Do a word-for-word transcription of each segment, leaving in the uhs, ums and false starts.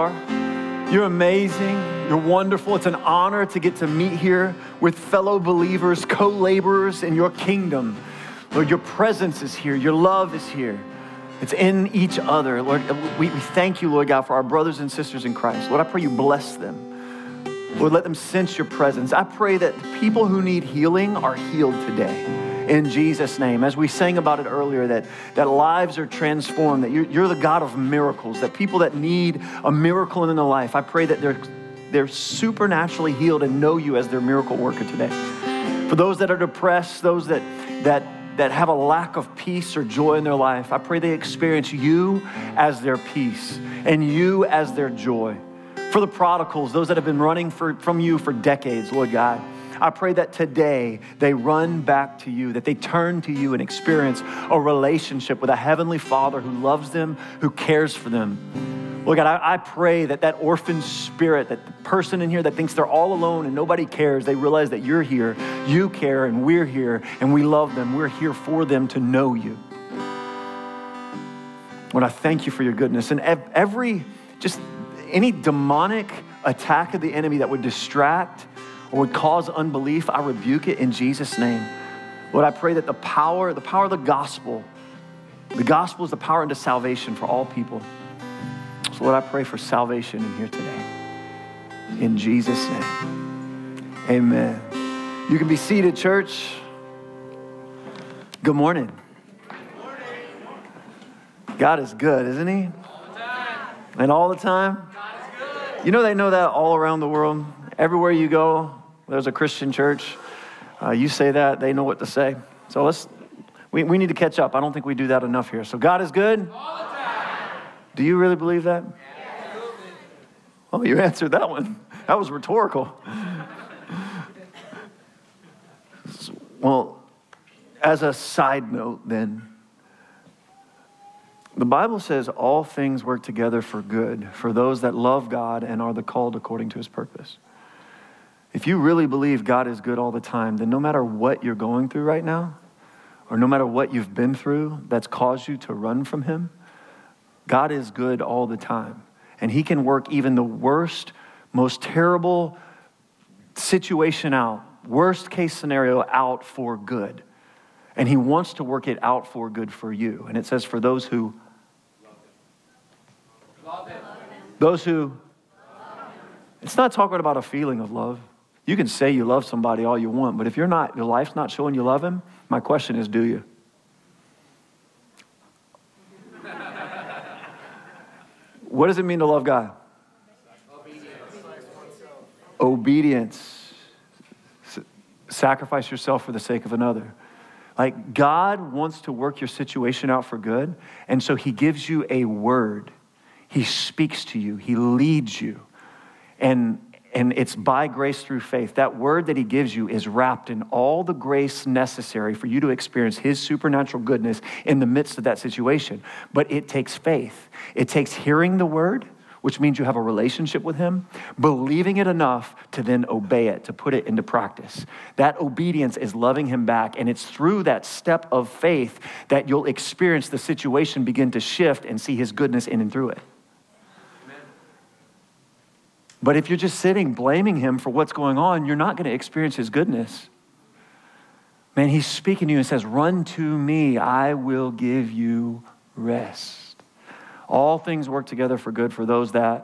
are. You're amazing. You're wonderful. It's an honor to get to meet here with fellow believers, co-laborers in your kingdom. Lord, your presence is here. Your love is here. It's in each other. Lord, we, we thank you, Lord God, for our brothers and sisters in Christ. Lord, I pray you bless them. Lord, let them sense your presence. I pray that people who need healing are healed today. In Jesus' name, as we sang about it earlier, that, that lives are transformed, that you're, you're the God of miracles, that people that need a miracle in their life, I pray that they're, they're supernaturally healed and know you as their miracle worker today. For those that are depressed, those that, that, that have a lack of peace or joy in their life, I pray they experience you as their peace and you as their joy. For the prodigals, those that have been running for, from you for decades, Lord God, I pray that today they run back to you, that they turn to you and experience a relationship with a heavenly Father who loves them, who cares for them. Lord God, I, I pray that that orphan spirit, that the person in here that thinks they're all alone and nobody cares, they realize that you're here, you care, and we're here, and we love them. We're here for them to know you. Lord, I thank you for your goodness. And every, just any demonic attack of the enemy that would distract or would cause unbelief, I rebuke it in Jesus' name. Lord, I pray that the power, the power of the gospel, the gospel is the power into salvation for all people. So Lord, I pray for salvation in here today. In Jesus' name, amen. You can be seated, church. Good morning. Good morning. God is good, isn't he? All the time. And all the time? God is good. You know they know that all around the world. Everywhere you go, there's a Christian church. Uh, you say that, they know what to say. So let's, we, we need to catch up. I don't think we do that enough here. So God is good? All the time. Do you really believe that? Absolutely. Oh, you answered that one. That was rhetorical. Well, as a side note then, the Bible says all things work together for good for those that love God and are the called according to his purpose. If you really believe God is good all the time, then no matter what you're going through right now, or no matter what you've been through that's caused you to run from him, God is good all the time. And he can work even the worst, most terrible situation out, worst case scenario out for good. And he wants to work it out for good for you. And it says for those who Love him. Those who, it's not talking about a feeling of love. You can say you love somebody all you want, but if you're not, your life's not showing you love him, my question is, do you? What does it mean to love God? Obedience. Obedience. S- sacrifice yourself for the sake of another. Like God wants to work your situation out for good, and so he gives you a word. He speaks to you. He leads you. And, and it's by grace through faith. That word that he gives you is wrapped in all the grace necessary for you to experience his supernatural goodness in the midst of that situation. But it takes faith. It takes hearing the word, which means you have a relationship with him, believing it enough to then obey it, to put it into practice. That obedience is loving him back, and it's through that step of faith that you'll experience the situation begin to shift and see his goodness in and through it. But if you're just sitting blaming him for what's going on, you're not going to experience his goodness. Man, he's speaking to you and says, run to me, I will give you rest. All things work together for good for those that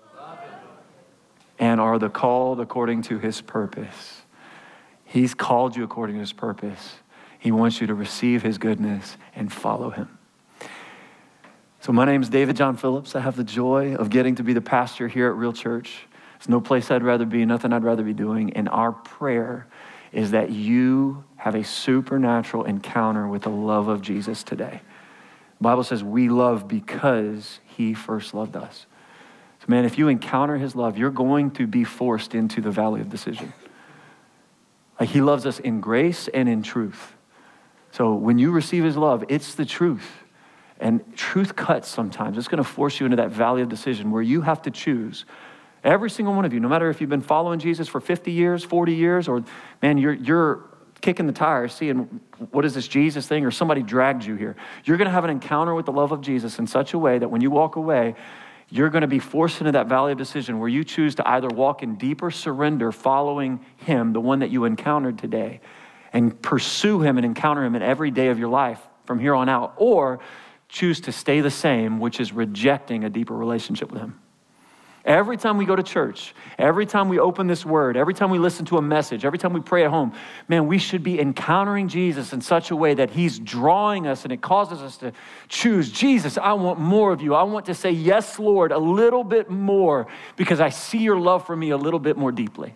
and are the called according to his purpose. He's called you according to his purpose. He wants you to receive his goodness and follow him. So my name is David John Phillips. I have the joy of getting to be the pastor here at Real Church. There's no place I'd rather be, nothing I'd rather be doing. And our prayer is that you have a supernatural encounter with the love of Jesus today. The Bible says we love because he first loved us. So man, if you encounter his love, you're going to be forced into the valley of decision. Like he loves us in grace and in truth. So when you receive his love, it's the truth. And truth cuts sometimes. It's going to force you into that valley of decision where you have to choose. Every single one of you, no matter if you've been following Jesus for fifty years, forty years, or man, you're you're kicking the tires, seeing what is this Jesus thing, or somebody dragged you here. You're going to have an encounter with the love of Jesus in such a way that when you walk away, you're going to be forced into that valley of decision where you choose to either walk in deeper surrender following him, the one that you encountered today, and pursue him and encounter him in every day of your life from here on out, or choose to stay the same, which is rejecting a deeper relationship with him. Every time we go to church, every time we open this word, every time we listen to a message, every time we pray at home, man, we should be encountering Jesus in such a way that he's drawing us and it causes us to choose, Jesus, I want more of you. I want to say, yes, Lord, a little bit more because I see your love for me a little bit more deeply.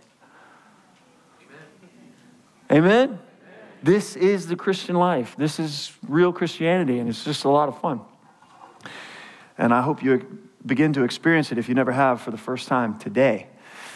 Amen? Amen? This is the Christian life. This is real Christianity, and it's just a lot of fun. And I hope you begin to experience it if you never have for the first time today.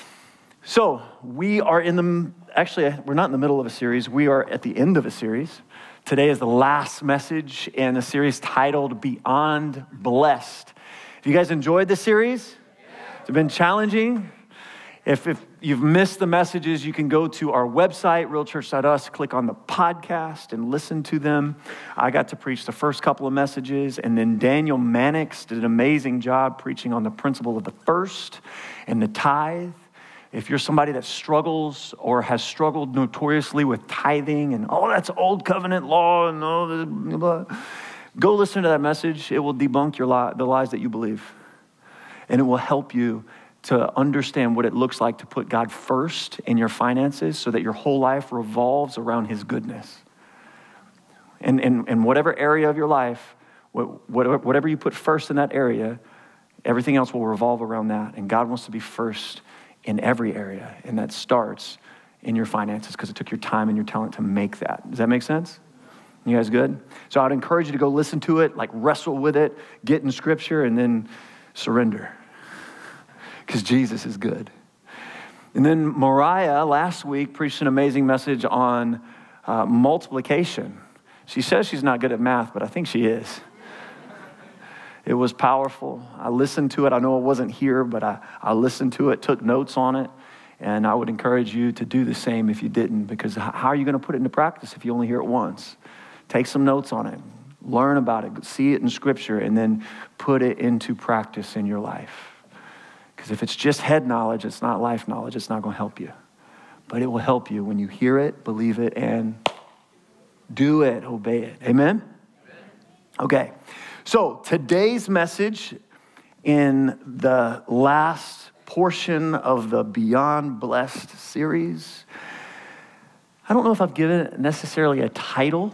So we are in the, actually, we're not in the middle of a series. We are at the end of a series. Today is the last message in a series titled Beyond Blessed. Have you guys enjoyed this series? Has it been challenging? If, if you've missed the messages, you can go to our website, real church dot us, click on the podcast and listen to them. I got to preach the first couple of messages, and then Daniel Mannix did an amazing job preaching on the principle of the first and the tithe. If you're somebody that struggles or has struggled notoriously with tithing and, oh, that's old covenant law and all the blah, go listen to that message. It will debunk your lie, the lies that you believe, and it will help you to understand what it looks like to put God first in your finances so that your whole life revolves around his goodness. And in and whatever area of your life, whatever you put first in that area, everything else will revolve around that. And God wants to be first in every area. And that starts in your finances because it took your time and your talent to make that. Does that make sense? You guys good? So I'd encourage you to go listen to it, like wrestle with it, get in scripture, and then surrender. Because Jesus is good. And then Mariah last week preached an amazing message on uh, multiplication. She says she's not good at math, but I think she is. It was powerful. I listened to it. I know I wasn't here, but I, I listened to it, took notes on it. And I would encourage you to do the same if you didn't, because how are you going to put it into practice if you only hear it once? Take some notes on it. Learn about it. See it in scripture, and then put it into practice in your life. Because if it's just head knowledge, it's not life knowledge. It's not going to help you. But it will help you when you hear it, believe it, and do it, obey it. Amen? Amen. Okay. So today's message in the last portion of the Beyond Blessed series, I don't know if I've given it necessarily a title,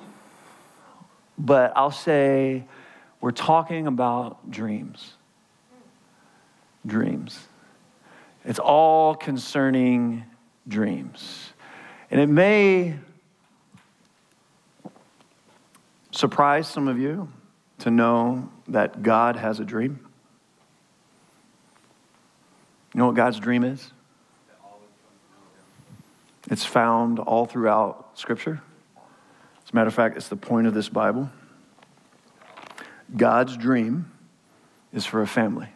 but I'll say we're talking about dreams. Dreams. It's all concerning dreams. And it may surprise some of you to know that God has a dream. You know what God's dream is? It's found all throughout Scripture. As a matter of fact, it's the point of this Bible. God's dream is for a family.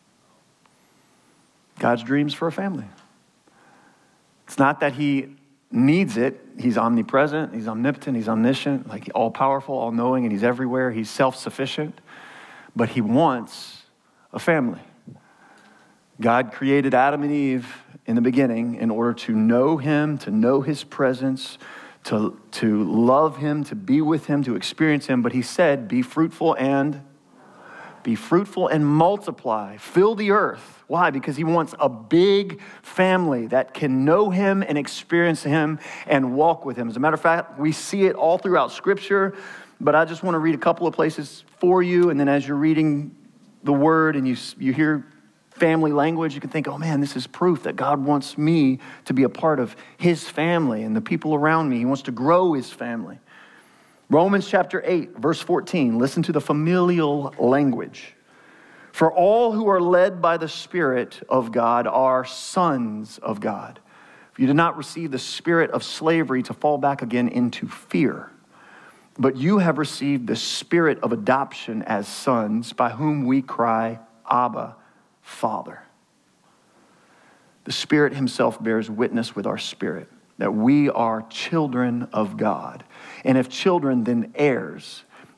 God's dreams for a family. It's not that he needs it. He's omnipresent, he's omnipotent, he's omniscient, like all-powerful, all-knowing, and he's everywhere. He's self-sufficient. But he wants a family. God created Adam and Eve in the beginning in order to know him, to know his presence, to, to love him, to be with him, to experience him. But he said, be fruitful and be fruitful and multiply. Fill the earth. Why? Because he wants a big family that can know him and experience him and walk with him. As a matter of fact, we see it all throughout Scripture, but I just want to read a couple of places for you, and then as you're reading the word and you, you hear family language, you can think, oh man, this is proof that God wants me to be a part of his family and the people around me. He wants to grow his family. Romans chapter eight, verse fourteen, listen to the familial language. For all who are led by the Spirit of God are sons of God. You did not receive the spirit of slavery to fall back again into fear, but you have received the spirit of adoption as sons, by whom we cry, Abba, Father. The Spirit himself bears witness with our spirit that we are children of God. And if children, then heirs,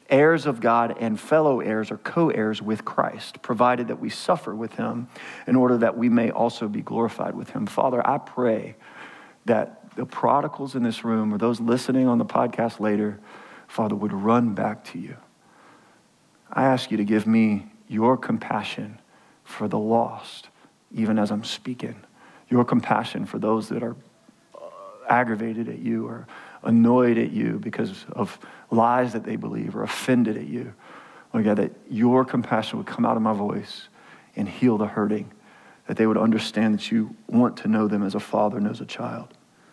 heirs of God and fellow heirs or co-heirs with Christ, provided that we suffer with him in order that we may also be glorified with him. Father, I pray that the prodigals in this room or those listening on the podcast later, Father, would run back to you. I ask you to give me your compassion for the lost, even as I'm speaking. Your compassion for those that are aggravated at you or annoyed at you because of lies that they believe or offended at you. Lord God, that your compassion would come out of my voice and heal the hurting, that they would understand that you want to know them as a father knows a child.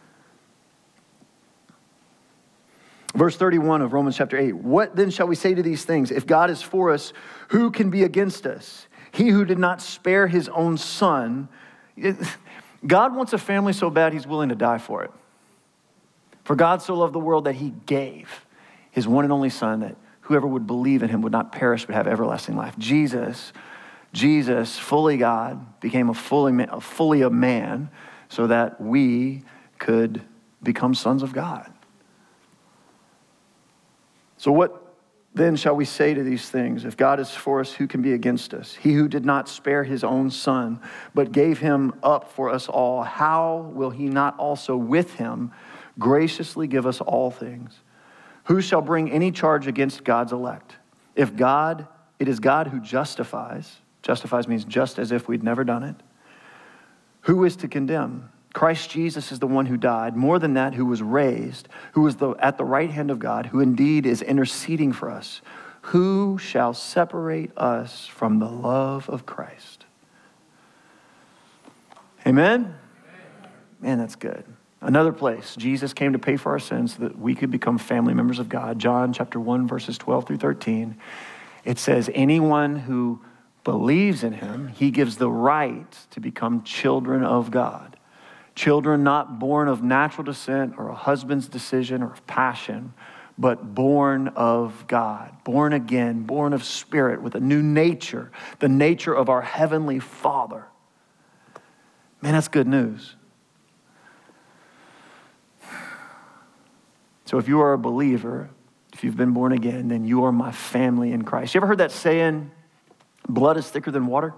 Verse thirty-one of Romans chapter eight, what then shall we say to these things? If God is for us, who can be against us? He who did not spare his own son. God wants a family so bad he's willing to die for it. For God so loved the world that he gave his one and only son, that whoever would believe in him would not perish but have everlasting life. Jesus, Jesus, fully God, became a fully man, fully a man so that we could become sons of God. So what then shall we say to these things? If God is for us, who can be against us? He who did not spare his own son, but gave him up for us all, how will he not also with him graciously give us all things? Who shall bring any charge against God's elect? If God, it is God who justifies. Justifies means just as if we'd never done it. Who is to condemn? Christ Jesus is the one who died, more than that, who was raised, who was the, at the right hand of God, who indeed is interceding for us. Who shall separate us from the love of Christ? Amen? Man, that's good. Another place, Jesus came to pay for our sins so that we could become family members of God. John chapter one, verses twelve through thirteen. It says, anyone who believes in him, he gives the right to become children of God. Children not born of natural descent or a husband's decision or of passion, but born of God, born again, born of spirit with a new nature, the nature of our heavenly Father. Man, that's good news. So if you are a believer, if you've been born again, then you are my family in Christ. You ever heard that saying, blood is thicker than water?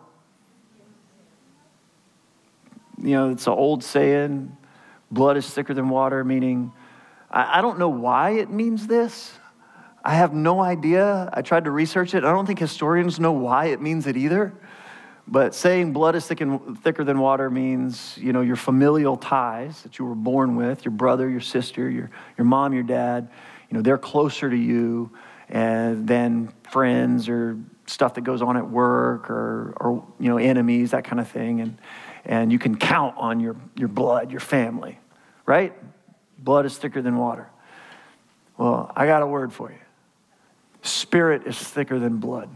You know, it's an old saying, blood is thicker than water, meaning, I, I don't know why it means this. I have no idea. I tried to research it. I don't think historians know why it means it either. But saying blood is thick and, thicker than water means, you know, your familial ties that you were born with, your brother, your sister, your, your mom, your dad, you know, they're closer to you and than friends or stuff that goes on at work or, or you know, enemies, that kind of thing. And And you can count on your, your blood, your family, right? Blood is thicker than water. Well, I got a word for you. Spirit is thicker than blood.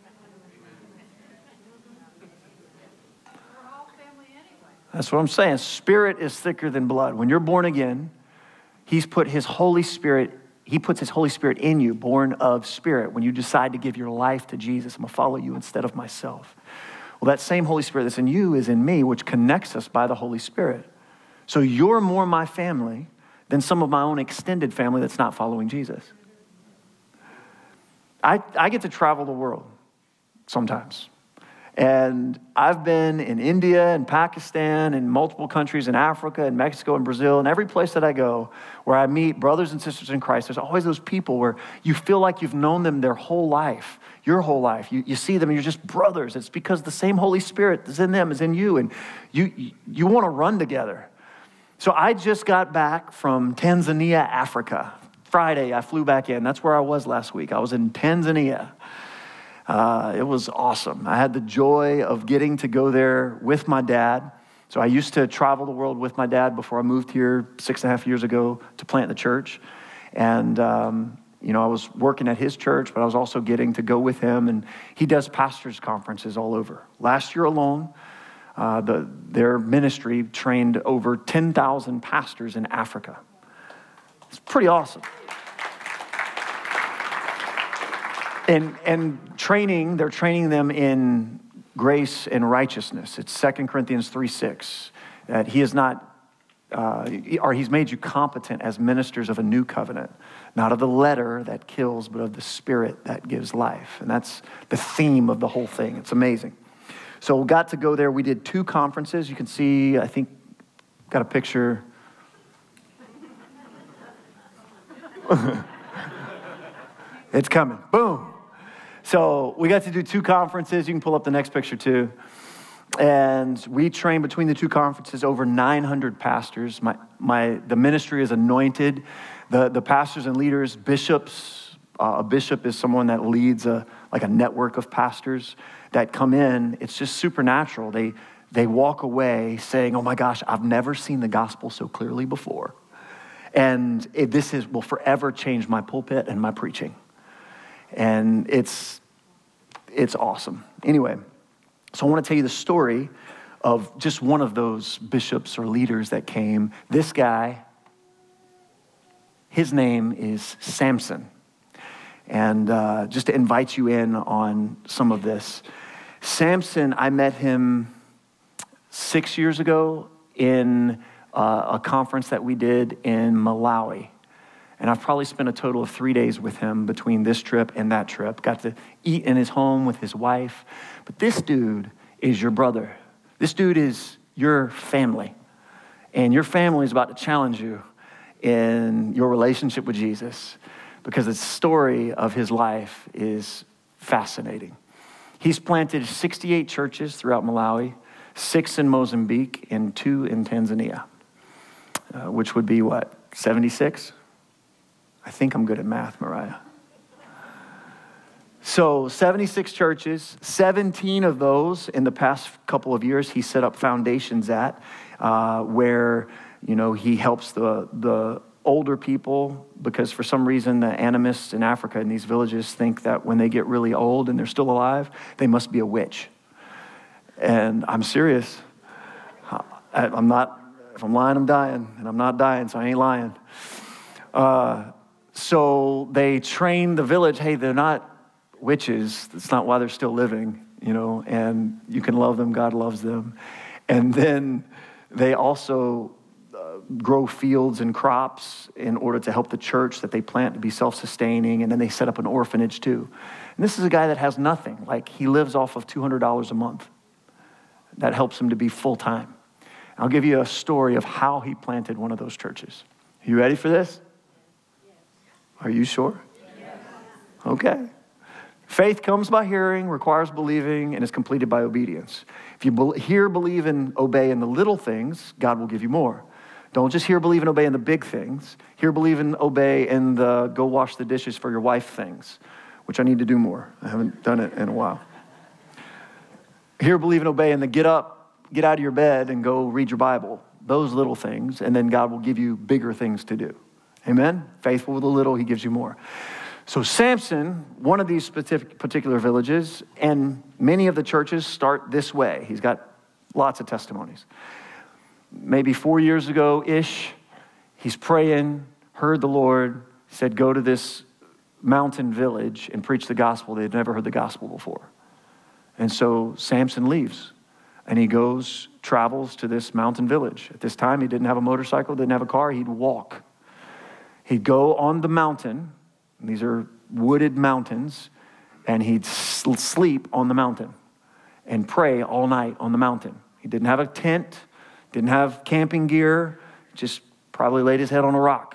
We're all family anyway. That's what I'm saying. Spirit is thicker than blood. When you're born again, he's put his Holy Spirit, he puts his Holy Spirit in you, born of spirit. When you decide to give your life to Jesus, I'm going to follow you instead of myself. Well, that same Holy Spirit that's in you is in me, which connects us by the Holy Spirit. So you're more my family than some of my own extended family that's not following Jesus. I, I get to travel the world sometimes. And I've been in India and Pakistan and multiple countries in Africa and Mexico and Brazil and every place that I go where I meet brothers and sisters in Christ. There's always those people where you feel like you've known them their whole life, your whole life. You, you see them and you're just brothers. It's because the same Holy Spirit that's in them is in you, and you, you, you want to run together. So I just got back from Tanzania, Africa. Friday, I flew back in. That's where I was last week. I was in Tanzania. Uh, it was awesome. I had the joy of getting to go there with my dad. So I used to travel the world with my dad before I moved here six and a half years ago to plant the church. And, um, you know, I was working at his church, but I was also getting to go with him. And he does pastors' conferences all over. Last year alone, uh, the, their ministry trained over ten thousand pastors in Africa. It's pretty awesome. And and training, they're training them in grace and righteousness. It's Second Corinthians three six. That he has not uh, or he's made you competent as ministers of a new covenant, not of the letter that kills, but of the spirit that gives life. And that's the theme of the whole thing. It's amazing. So we got to go there. We did two conferences. You can see, I think, got a picture. It's coming. Boom. So we got to do two conferences. You can pull up the next picture too. And we trained between the two conferences over nine hundred pastors. My, my, the ministry is anointed. The, the pastors and leaders, bishops, uh, a bishop is someone that leads a, like a network of pastors that come in. It's just supernatural. They, they walk away saying, oh my gosh, I've never seen the gospel so clearly before. And it, this is, will forever change my pulpit and my preaching. And it's, it's awesome. Anyway, so I want to tell you the story of just one of those bishops or leaders that came. This guy, his name is Samson. And uh, just to invite you in on some of this. Samson, I met him six years ago in uh, a conference that we did in Malawi. And I've probably spent a total of three days with him between this trip and that trip. Got to eat in his home with his wife. But this dude is your brother. This dude is your family. And your family is about to challenge you in your relationship with Jesus, because the story of his life is fascinating. He's planted sixty-eight churches throughout Malawi, six in Mozambique, and two in Tanzania, uh, which would be what, seventy-six? I think I'm good at math, Mariah. So seventy-six churches, seventeen of those in the past couple of years he set up foundations at, uh, where, you know, he helps the, the older people, because for some reason the animists in Africa in these villages think that when they get really old and they're still alive, they must be a witch. And I'm serious. I'm not, if I'm lying, I'm dying, and I'm not dying, so I ain't lying. Uh, So they train the village, hey, they're not witches. That's not why they're still living, you know, and you can love them, God loves them. And then they also uh, grow fields and crops in order to help the church that they plant to be self-sustaining. And then they set up an orphanage too. And this is a guy that has nothing. Like, he lives off of two hundred dollars a month. That helps him to be full-time. I'll give you a story of how he planted one of those churches. You ready for this? Are you sure? Yes. Okay. Faith comes by hearing, requires believing, and is completed by obedience. If you be- hear, believe, and obey in the little things, God will give you more. Don't just hear, believe, and obey in the big things. Hear, believe, and obey in the go wash the dishes for your wife things, which I need to do more. I haven't done it in a while. Hear, believe, and obey in the get up, get out of your bed, and go read your Bible. Those little things, and then God will give you bigger things to do. Amen? Faithful with a little, he gives you more. So Samson, one of these specific particular villages, and many of the churches start this way. He's got lots of testimonies. Maybe four years ago-ish, he's praying, heard the Lord, said, go to this mountain village and preach the gospel. They'd never heard the gospel before. And so Samson leaves, and he goes, travels to this mountain village. At this time, he didn't have a motorcycle, didn't have a car, he'd walk. He'd go on the mountain, and these are wooded mountains, and he'd sleep on the mountain and pray all night on the mountain. He didn't have a tent, didn't have camping gear, just probably laid his head on a rock.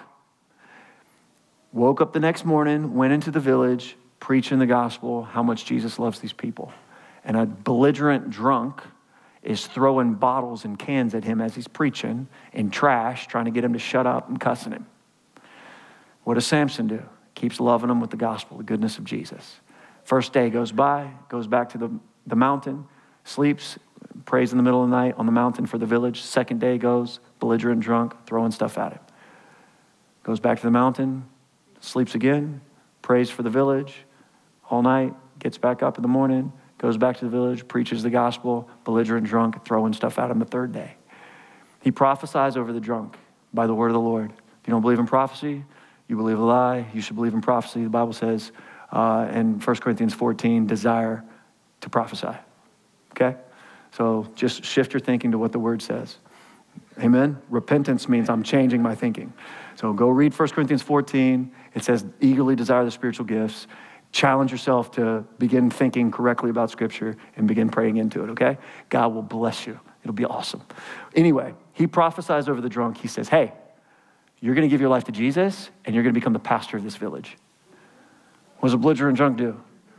Woke up the next morning, went into the village, preaching the gospel, how much Jesus loves these people. And a belligerent drunk is throwing bottles and cans at him as he's preaching, and trash, trying to get him to shut up and cussing him. What does Samson do? Keeps loving them with the gospel, the goodness of Jesus. First day goes by, goes back to the, the mountain, sleeps, prays in the middle of the night on the mountain for the village. Second day goes, belligerent drunk, throwing stuff at him. Goes back to the mountain, sleeps again, prays for the village all night, gets back up in the morning, goes back to the village, preaches the gospel, belligerent drunk, throwing stuff at him the third day. He prophesies over the drunk by the word of the Lord. If you don't believe in prophecy, you believe a lie. You should believe in prophecy. The Bible says uh, in First Corinthians fourteen, desire to prophesy. Okay? So just shift your thinking to what the word says. Amen? Repentance means I'm changing my thinking. So go read First Corinthians fourteen. It says, eagerly desire the spiritual gifts. Challenge yourself to begin thinking correctly about Scripture and begin praying into it, okay? God will bless you. It'll be awesome. Anyway, he prophesies over the drunk. He says, hey, you're going to give your life to Jesus, and you're going to become the pastor of this village. What does a belligerent drunk do?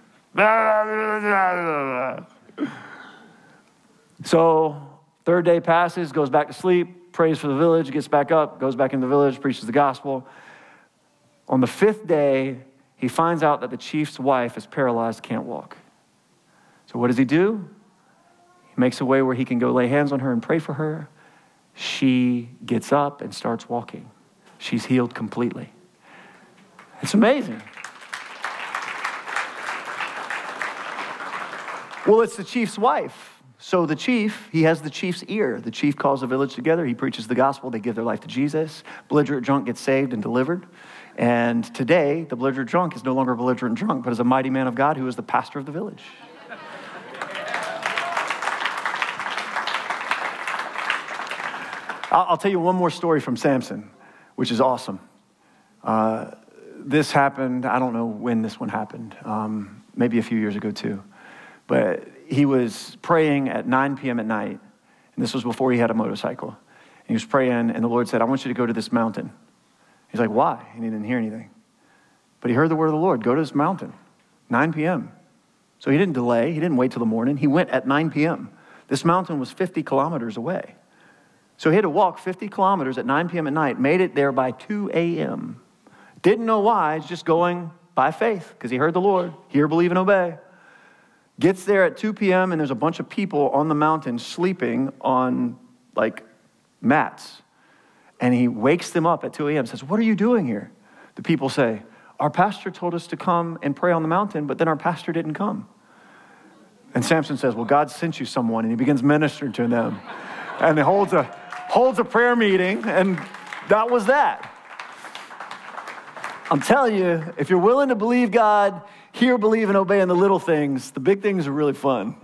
So, third day passes, goes back to sleep, prays for the village, gets back up, goes back in the village, preaches the gospel. On the fifth day, he finds out that the chief's wife is paralyzed, can't walk. So what does he do? He makes a way where he can go lay hands on her and pray for her. She gets up and starts walking. She's healed completely. It's amazing. Well, it's the chief's wife. So the chief, he has the chief's ear. The chief calls the village together. He preaches the gospel. They give their life to Jesus. Belligerent drunk gets saved and delivered. And today, the belligerent drunk is no longer a belligerent drunk, but is a mighty man of God who is the pastor of the village. I'll tell you one more story from Samson, which is awesome. Uh, this happened, I don't know when this one happened, um, maybe a few years ago too. But he was praying at nine p.m. at night, and this was before he had a motorcycle. And he was praying, and the Lord said, I want you to go to this mountain. He's like, why? And he didn't hear anything. But he heard the word of the Lord, go to this mountain, nine p.m. So he didn't delay. He didn't wait till the morning. He went at nine p.m. This mountain was fifty kilometers away. So he had to walk fifty kilometers at nine p.m. at night, made it there by two a.m. Didn't know why, he's just going by faith because he heard the Lord, hear, believe, and obey. Gets there at two p.m. and there's a bunch of people on the mountain sleeping on like mats. And he wakes them up at two a.m. says, what are you doing here? The people say, our pastor told us to come and pray on the mountain, but then our pastor didn't come. And Samson says, well, God sent you someone, and he begins ministering to them. And he holds a, holds a prayer meeting, and that was that. I'm telling you, if you're willing to believe God, hear, believe, and obey in the little things, the big things are really fun.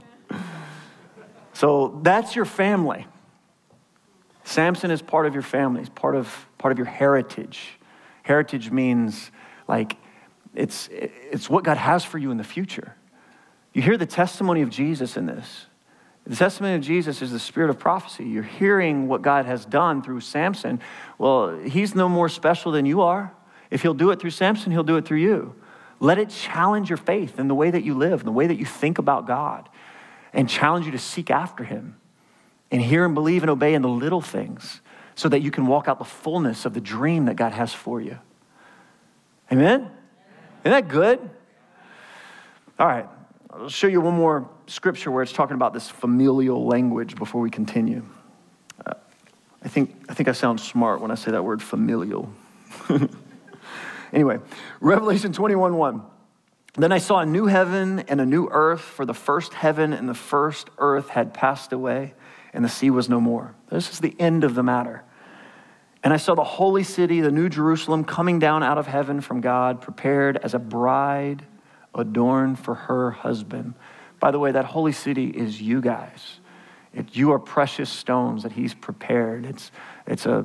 So that's your family. Samson is part of your family. He's part of part of your heritage. Heritage means like it's it's what God has for you in the future. You hear the testimony of Jesus in this. The testimony of Jesus is the spirit of prophecy. You're hearing what God has done through Samson. Well, he's no more special than you are. If he'll do it through Samson, he'll do it through you. Let it challenge your faith in the way that you live, in the way that you think about God, and challenge you to seek after him. And hear and believe and obey in the little things so that you can walk out the fullness of the dream that God has for you. Amen? Isn't that good? All right. I'll show you one more scripture where it's talking about this familial language before we continue. Uh, I think I think I sound smart when I say that word familial. Anyway, Revelation twenty-one one. Then I saw a new heaven and a new earth, for the first heaven and the first earth had passed away, and the sea was no more. This is the end of the matter. And I saw the holy city, the new Jerusalem, coming down out of heaven from God, prepared as a bride adorned for her husband. By the way, that holy city is you guys. It, you are precious stones that he's prepared. It's, it's a,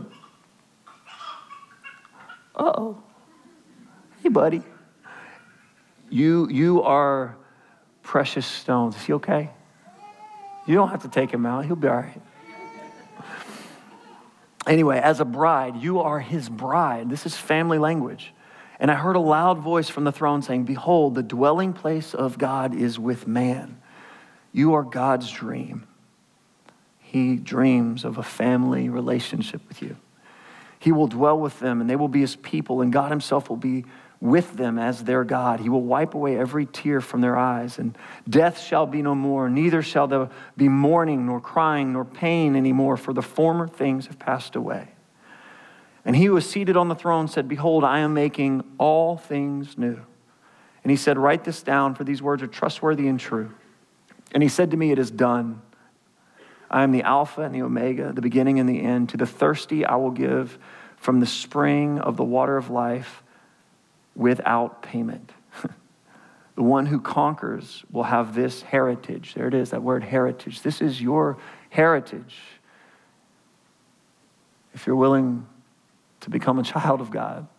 uh-oh. Hey, buddy. You, you are precious stones. Is he okay? You don't have to take him out. He'll be all right. Anyway, as a bride, you are his bride. This is family language. And I heard a loud voice from the throne saying, behold, the dwelling place of God is with man. You are God's dream. He dreams of a family relationship with you. He will dwell with them, and they will be his people, and God himself will be with them as their God. He will wipe away every tear from their eyes, and death shall be no more. Neither shall there be mourning, nor crying, nor pain anymore, for the former things have passed away. And he who was seated on the throne said, behold, I am making all things new. And he said, write this down, for these words are trustworthy and true. And he said to me, it is done. I am the Alpha and the Omega, the beginning and the end. To the thirsty I will give from the spring of the water of life without payment. The one who conquers will have this heritage. There it is, that word heritage. This is your heritage. if you're willing to become a child of God.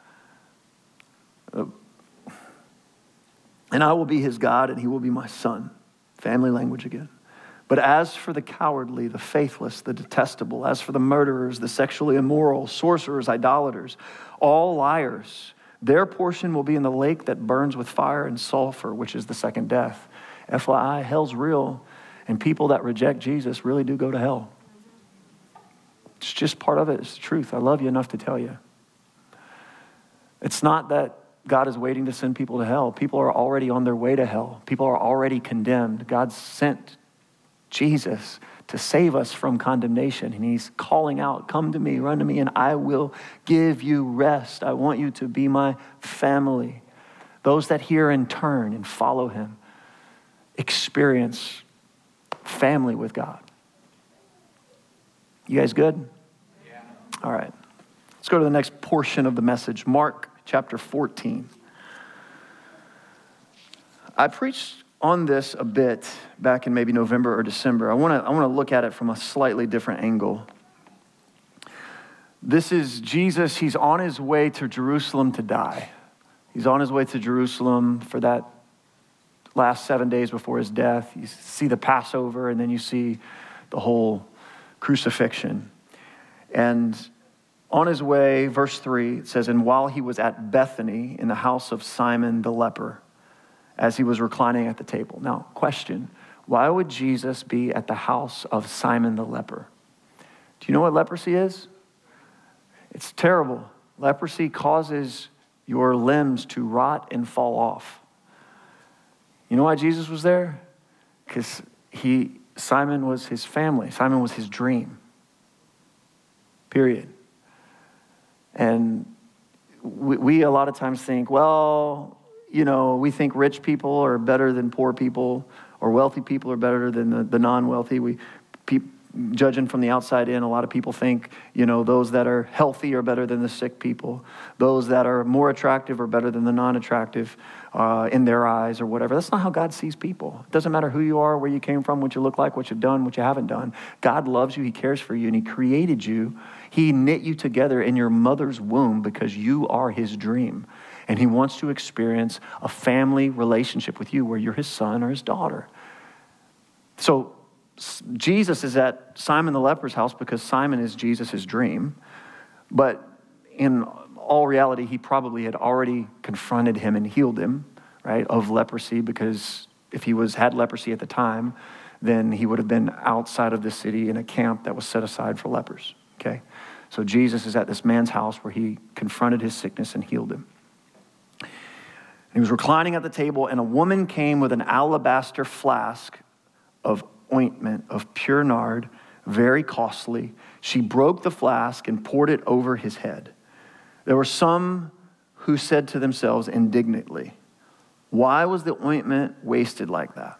Uh, and I will be his God, and he will be my son. Family language again. But as for the cowardly, the faithless, the detestable, as for the murderers, the sexually immoral, sorcerers, idolaters, all liars, their portion will be in the lake that burns with fire and sulfur, which is the second death. F Y I, hell's real, and people that reject Jesus really do go to hell. It's just part of it. It's the truth. I love you enough to tell you. It's not that God is waiting to send people to hell. People are already on their way to hell. People are already condemned. God sent Jesus to save us from condemnation. And he's calling out, come to me, run to me, and I will give you rest. I want you to be my family. Those that hear and turn and follow him experience family with God. You guys good? Yeah. All right. Let's go to the next portion of the message. Mark chapter fourteen. I preached on this a bit back in maybe November or December. I want to I want to look at it from a slightly different angle. This is Jesus. He's on his way to Jerusalem to die. He's on his way to Jerusalem for that last seven days before his death. You see the Passover, and then you see the whole crucifixion. And on his way, verse three, it says, and while he was at Bethany in the house of Simon the leper, as he was reclining at the table. Now, question, why would Jesus be at the house of Simon the leper? Do you know what leprosy is? It's terrible. Leprosy causes your limbs to rot and fall off. You know why Jesus was there? Because he, Simon was his family. Simon was his dream. Period. And we, we a lot of times think, well, you know, we think rich people are better than poor people, or wealthy people are better than the, the non-wealthy. We, pe- judging from the outside in, a lot of people think, you know, those that are healthy are better than the sick people. Those that are more attractive are better than the non-attractive uh, in their eyes or whatever. That's not how God sees people. It doesn't matter who you are, where you came from, what you look like, what you've done, what you haven't done. God loves you. He cares for you, and he created you. He knit you together in your mother's womb because you are his dream. And he wants to experience a family relationship with you where you're his son or his daughter. So Jesus is at Simon the leper's house because Simon is Jesus' dream. But in all reality, he probably had already confronted him and healed him, right, of leprosy, because if he was had leprosy at the time, then he would have been outside of the city in a camp that was set aside for lepers, okay? So Jesus is at this man's house where he confronted his sickness and healed him. He was reclining at the table, and a woman came with an alabaster flask of ointment of pure nard, very costly. She broke the flask and poured it over his head. There were some who said to themselves indignantly, why was the ointment wasted like that?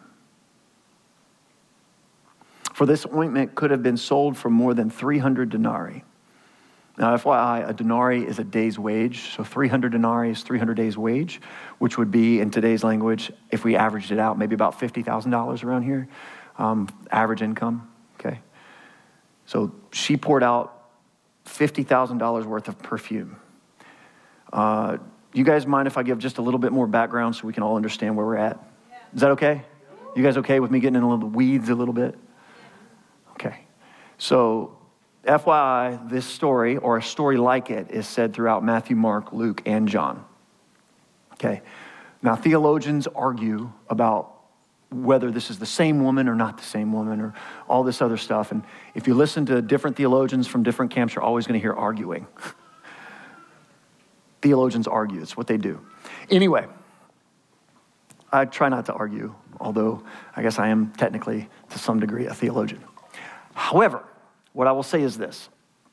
For this ointment could have been sold for more than three hundred denarii. Now, F Y I, a denarii is a day's wage. So three hundred denarii is three hundred days' wage, which would be, in today's language, if we averaged it out, maybe about fifty thousand dollars around here, um, average income, okay? So she poured out fifty thousand dollars worth of perfume. Uh, you guys mind if I give just a little bit more background so we can all understand where we're at? Is that okay? You guys okay with me getting in a little weeds a little bit? Okay. So F Y I, this story, or a story like it, is said throughout Matthew, Mark, Luke, and John. Okay. Now, theologians argue about whether this is the same woman or not the same woman, or all this other stuff. And if you listen to different theologians from different camps, you're always going to hear arguing. Theologians argue. It's what they do. Anyway, I try not to argue, although I guess I am technically, to some degree, a theologian. However, what I will say is this.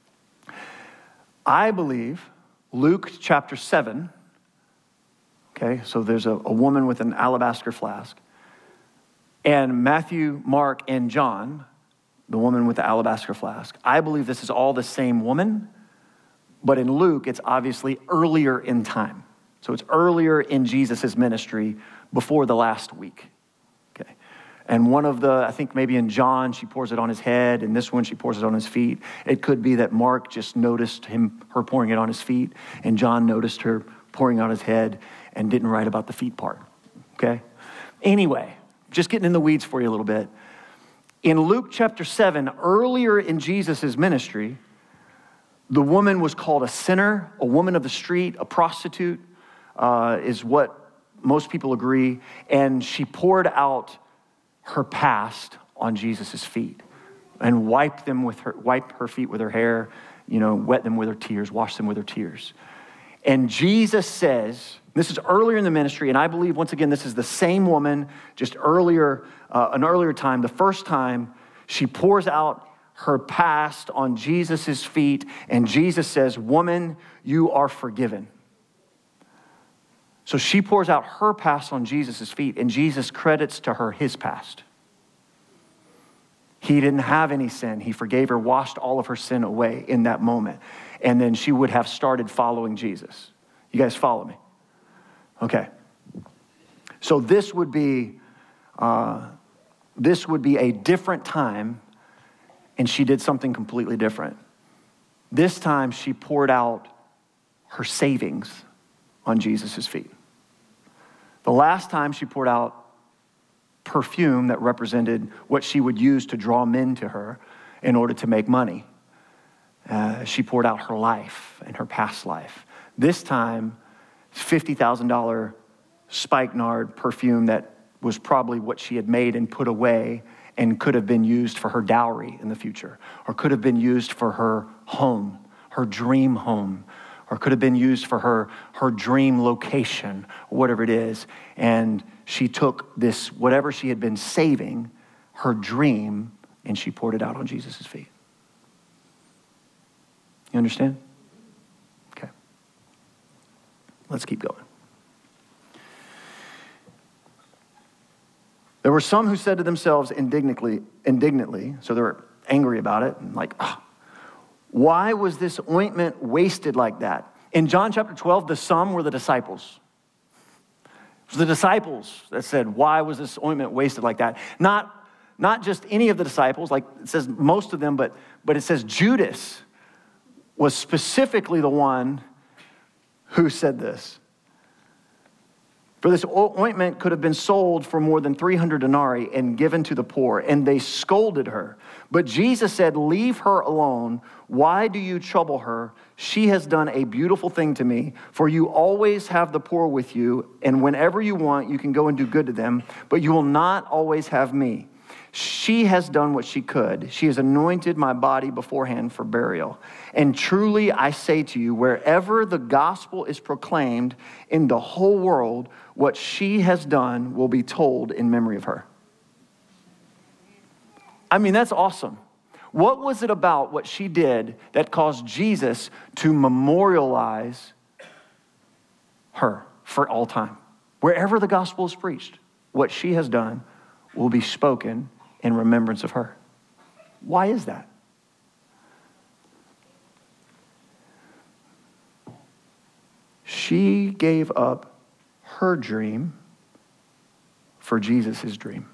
I believe Luke chapter seven, okay, so there's a, a woman with an alabaster flask, and Matthew, Mark, and John, the woman with the alabaster flask, I believe this is all the same woman, but in Luke, it's obviously earlier in time. So it's earlier in Jesus' ministry before the last week, okay? And one of the, I think maybe in John, she pours it on his head, and this one, she pours it on his feet. It could be that Mark just noticed him, her pouring it on his feet, and John noticed her pouring it on his head and didn't write about the feet part, okay? Anyway, just getting in the weeds for you a little bit. In Luke chapter seven, earlier in Jesus' ministry, the woman was called a sinner, a woman of the street, a prostitute, uh, is what most people agree, and she poured out her past on Jesus' feet and wiped them with her, wiped her feet with her hair, you know, wet them with her tears, washed them with her tears. And Jesus says, this is earlier in the ministry, and I believe, once again, this is the same woman, just earlier, uh, an earlier time, the first time she pours out her past on Jesus' feet, and Jesus says, woman, you are forgiven. So she pours out her past on Jesus' feet, and Jesus credits to her his past. He didn't have any sin. He forgave her, washed all of her sin away in that moment. And then she would have started following Jesus. You guys follow me? Okay. So this would be, uh, this would be a different time, and she did something completely different. This time she poured out her savings on Jesus' feet. The last time she poured out perfume that represented what she would use to draw men to her in order to make money. Uh, she poured out her life and her past life. This time, fifty thousand dollars spikenard perfume that was probably what she had made and put away and could have been used for her dowry in the future, or could have been used for her home, her dream home, or could have been used for her, her dream location, or whatever it is. And she took this, whatever she had been saving, her dream, and she poured it out on Jesus' feet. You understand? Okay. Let's keep going. There were some who said to themselves indignantly, indignantly, so they were angry about it, and like, oh, why was this ointment wasted like that? In John chapter twelve, the some were the disciples. It was the disciples that said, why was this ointment wasted like that? Not, not just any of the disciples, like it says most of them, but, but it says Judas was specifically the one who said this. For this ointment could have been sold for more than three hundred denarii and given to the poor. And they scolded her. But Jesus said, leave her alone. Why do you trouble her? She has done a beautiful thing to me. For you always have the poor with you. And whenever you want, you can go and do good to them. But you will not always have me. She has done what she could. She has anointed my body beforehand for burial. And truly I say to you, wherever the gospel is proclaimed in the whole world, what she has done will be told in memory of her. I mean, that's awesome. What was it about what she did that caused Jesus to memorialize her for all time? Wherever the gospel is preached, what she has done will be spoken in remembrance of her. Why is that? She gave up her dream for Jesus' dream.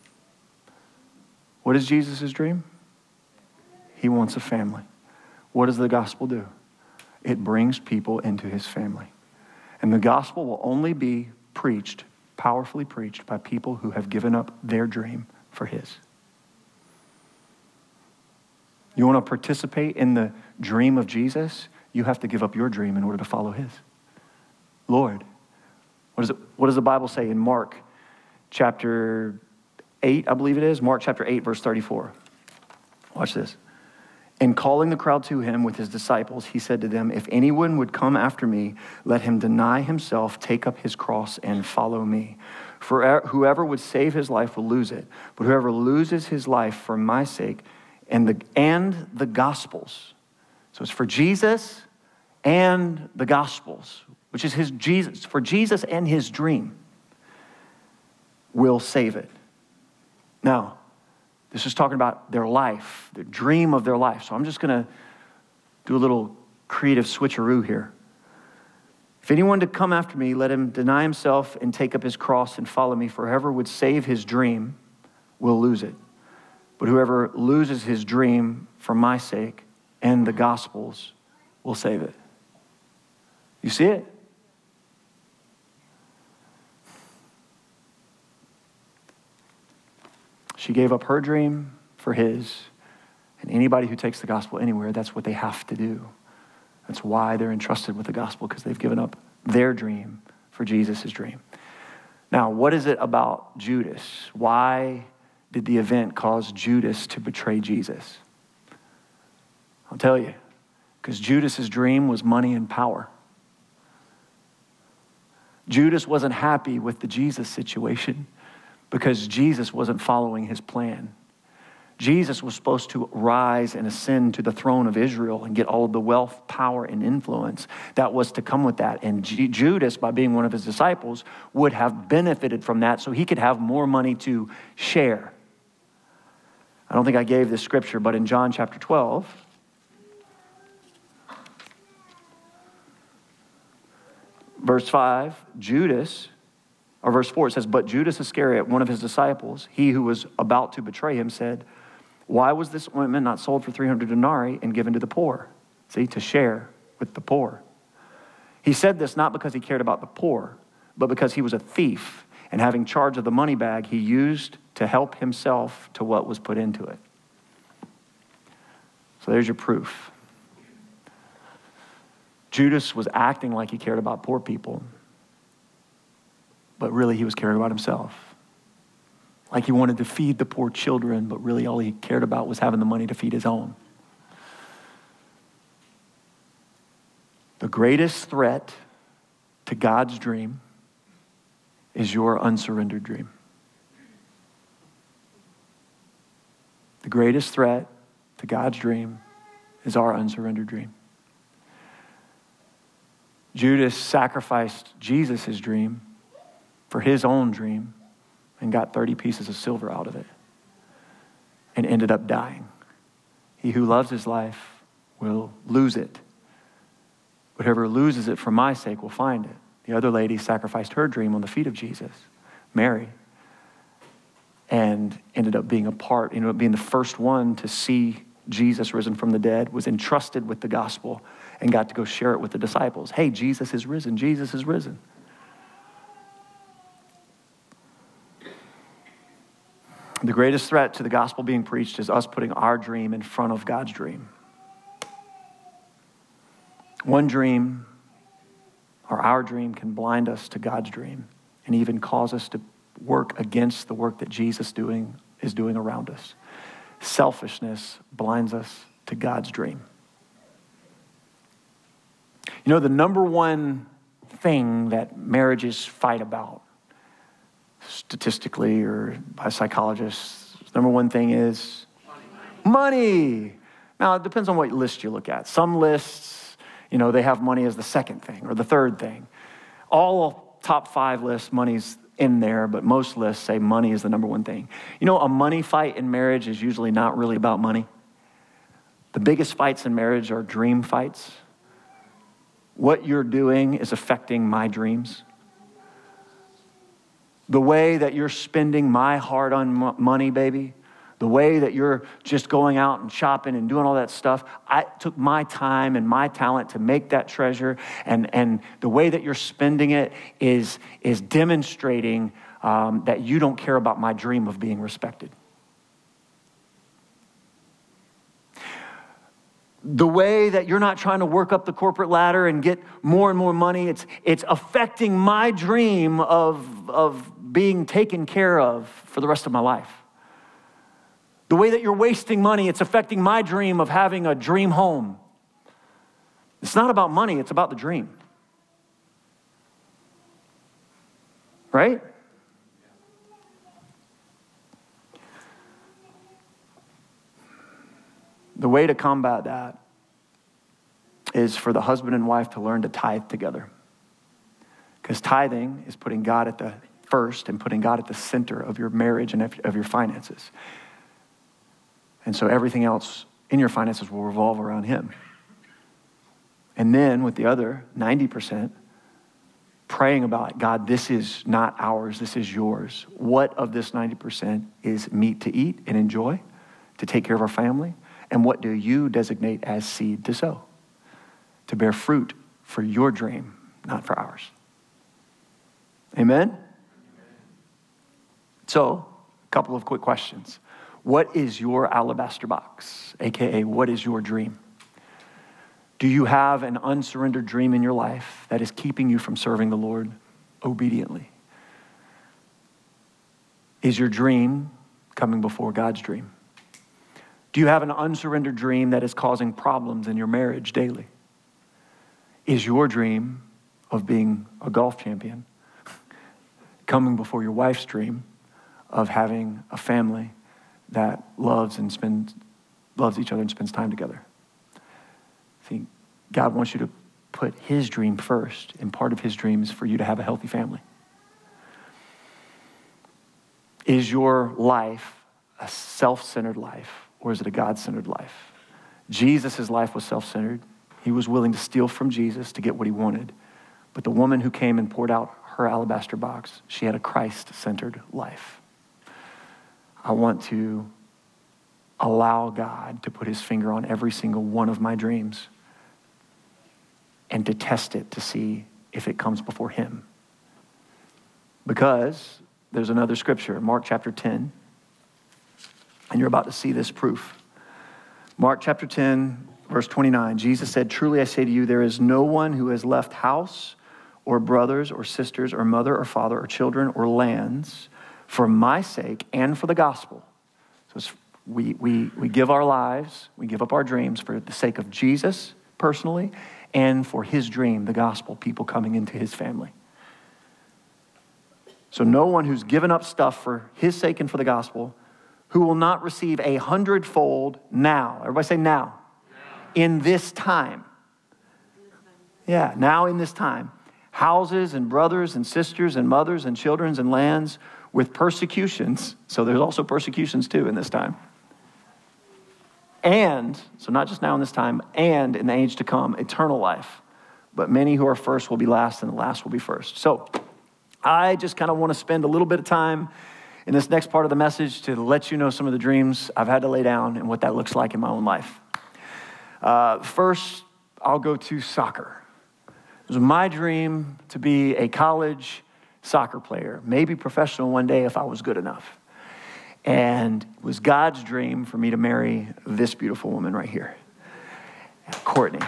What is Jesus' dream? He wants a family. What does the gospel do? It brings people into his family. And the gospel will only be preached, powerfully preached, by people who have given up their dream for his. You want to participate in the dream of Jesus? You have to give up your dream in order to follow his. Lord, what, is it, what does the Bible say in Mark chapter eight, I believe it is? Mark chapter eight, verse thirty-four. Watch this. And calling the crowd to him with his disciples, he said to them, if anyone would come after me, let him deny himself, take up his cross, and follow me. For whoever would save his life will lose it. But whoever loses his life for my sake and the, and the gospels. So it's for Jesus and the gospels, which is his Jesus, for Jesus and his dream, will save it. Now, this is talking about their life, the dream of their life. So I'm just going to do a little creative switcheroo here. If anyone to come after me, let him deny himself and take up his cross and follow me. For whoever would save his dream will lose it. But whoever loses his dream for my sake and the gospel's will save it. You see it? She gave up her dream for his. And anybody who takes the gospel anywhere, that's what they have to do. That's why they're entrusted with the gospel, because they've given up their dream for Jesus' dream. Now, what is it about Judas? Why did the event cause Judas to betray Jesus? I'll tell you, because Judas' dream was money and power. Judas wasn't happy with the Jesus situation because Jesus wasn't following his plan. Jesus was supposed to rise and ascend to the throne of Israel and get all of the wealth, power, and influence that was to come with that. And G- Judas, by being one of his disciples, would have benefited from that so he could have more money to share. I don't think I gave this scripture, but in John chapter twelve, verse five, Judas, or verse four, it says, but Judas Iscariot, one of his disciples, he who was about to betray him, said, why was this ointment not sold for three hundred denarii and given to the poor? See, to share with the poor. He said this not because he cared about the poor, but because he was a thief, and having charge of the money bag, he used to help himself to what was put into it. So there's your proof. Judas was acting like he cared about poor people, but really he was caring about himself. Like he wanted to feed the poor children, but really all he cared about was having the money to feed his own. The greatest threat to God's dream is your unsurrendered dream. The greatest threat to God's dream is our unsurrendered dream. Judas sacrificed Jesus' dream for his own dream and got thirty pieces of silver out of it and ended up dying. He who loves his life will lose it. But whoever loses it for my sake will find it. The other lady sacrificed her dream on the feet of Jesus, Mary, and ended up being a part, ended up being the first one to see Jesus risen from the dead, was entrusted with the gospel, and got to go share it with the disciples. Hey, Jesus is risen. Jesus is risen. The greatest threat to the gospel being preached is us putting our dream in front of God's dream. One dream, or our dream, can blind us to God's dream and even cause us to work against the work that Jesus doing is doing around us. Selfishness blinds us to God's dream. You know, the number one thing that marriages fight about, statistically or by psychologists, number one thing is money. Now, it depends on what list you look at. Some lists, you know, they have money as the second thing or the third thing. All top five lists, money's in there, but most lists say money is the number one thing. You know, a money fight in marriage is usually not really about money. The biggest fights in marriage are dream fights. What you're doing is affecting my dreams. The way that you're spending my hard-earned money, baby, the way that you're just going out and shopping and doing all that stuff, I took my time and my talent to make that treasure, and, and the way that you're spending it is, is demonstrating um, that you don't care about my dream of being respected. The way that you're not trying to work up the corporate ladder and get more and more money, it's, it's affecting my dream of, of being taken care of for the rest of my life. The way that you're wasting money, it's affecting my dream of having a dream home. It's not about money, it's about the dream. Right? The way to combat that is for the husband and wife to learn to tithe together. Because tithing is putting God at the first and putting God at the center of your marriage and of your finances. And so everything else in your finances will revolve around him. And then with the other ninety percent, praying about, God, this is not ours, this is yours. What of this ninety percent is meat to eat and enjoy, to take care of our family? And what do you designate as seed to sow, to bear fruit for your dream, not for ours? Amen? So, a couple of quick questions. What is your alabaster box? A K A, what is your dream? Do you have an unsurrendered dream in your life that is keeping you from serving the Lord obediently? Is your dream coming before God's dream? Do you have an unsurrendered dream that is causing problems in your marriage daily? Is your dream of being a golf champion coming before your wife's dream of having a family that loves and spends, loves each other and spends time together? See, God wants you to put his dream first, and part of his dream is for you to have a healthy family. Is your life a self-centered life, or is it a God-centered life? Jesus' life was self-centered. He was willing to steal from Jesus to get what he wanted. But the woman who came and poured out her alabaster box, she had a Christ-centered life. I want to allow God to put his finger on every single one of my dreams and to test it to see if it comes before him. Because there's another scripture, Mark chapter ten, and you're about to see this proof. Mark chapter ten, verse twenty-nine, Jesus said, "Truly I say to you, there is no one who has left house or brothers or sisters or mother or father or children or lands for my sake and for the gospel." So it's, we, we, we give our lives, we give up our dreams for the sake of Jesus personally, and for his dream, the gospel, people coming into his family. So no one who's given up stuff for his sake and for the gospel, who will not receive a hundredfold now. Everybody say now. Now. In this time. Yeah, now in this time. Houses and brothers and sisters and mothers and children and lands with persecutions. So there's also persecutions too in this time. And, so not just now in this time, and in the age to come, eternal life. But many who are first will be last, and the last will be first. So I just kind of want to spend a little bit of time in this next part of the message to let you know some of the dreams I've had to lay down and what that looks like in my own life. Uh, first, I'll go to soccer. It was my dream to be a college soccer player, maybe professional one day if I was good enough. And it was God's dream for me to marry this beautiful woman right here, Courtney.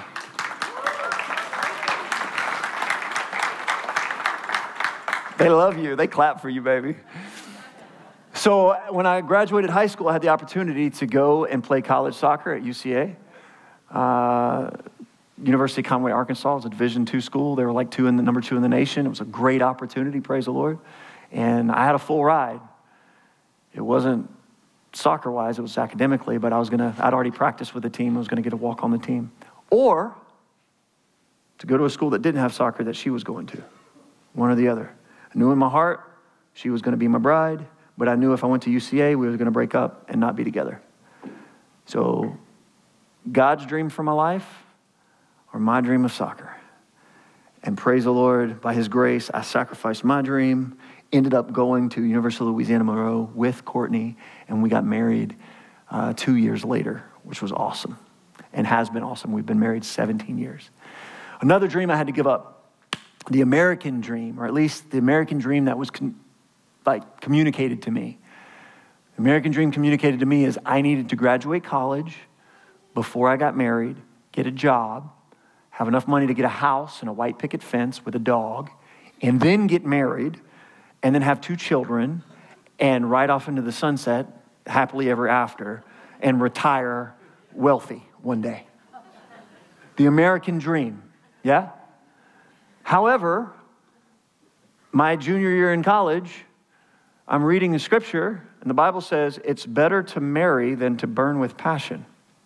They love you. They clap for you, baby. So when I graduated high school, I had the opportunity to go and play college soccer at U C A. Uh, University of Conway, Arkansas. It was a Division two school. They were like two in the number two in the nation. It was a great opportunity, praise the Lord. And I had a full ride. It wasn't soccer-wise, it was academically, but I was gonna, I'd already practiced with the team. I was gonna get a walk on the team. Or to go to a school that didn't have soccer that she was going to. One or the other. I knew in my heart she was gonna be my bride, but I knew if I went to U C A, we were gonna break up and not be together. So God's dream for my life, or my dream of soccer. And praise the Lord, by his grace, I sacrificed my dream, ended up going to University of Louisiana Monroe with Courtney, and we got married uh, two years later, which was awesome and has been awesome. We've been married seventeen years. Another dream I had to give up, the American dream, or at least the American dream that was con- like communicated to me. The American dream communicated to me is I needed to graduate college before I got married, get a job, have enough money to get a house and a white picket fence with a dog, and then get married, and then have two children, and ride off into the sunset, happily ever after, and retire wealthy one day. The American dream, yeah? However, my junior year in college, I'm reading the scripture, and the Bible says it's better to marry than to burn with passion.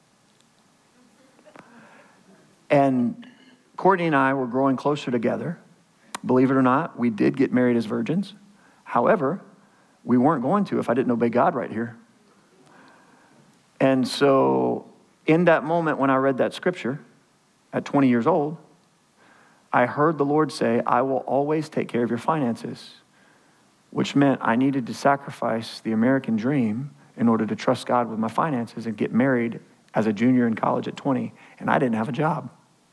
And Courtney and I were growing closer together. Believe it or not, we did get married as virgins. However, we weren't going to if I didn't obey God right here. And so in that moment when I read that scripture at twenty years old, I heard the Lord say, I will always take care of your finances, which meant I needed to sacrifice the American dream in order to trust God with my finances and get married as a junior in college at twenty, and I didn't have a job.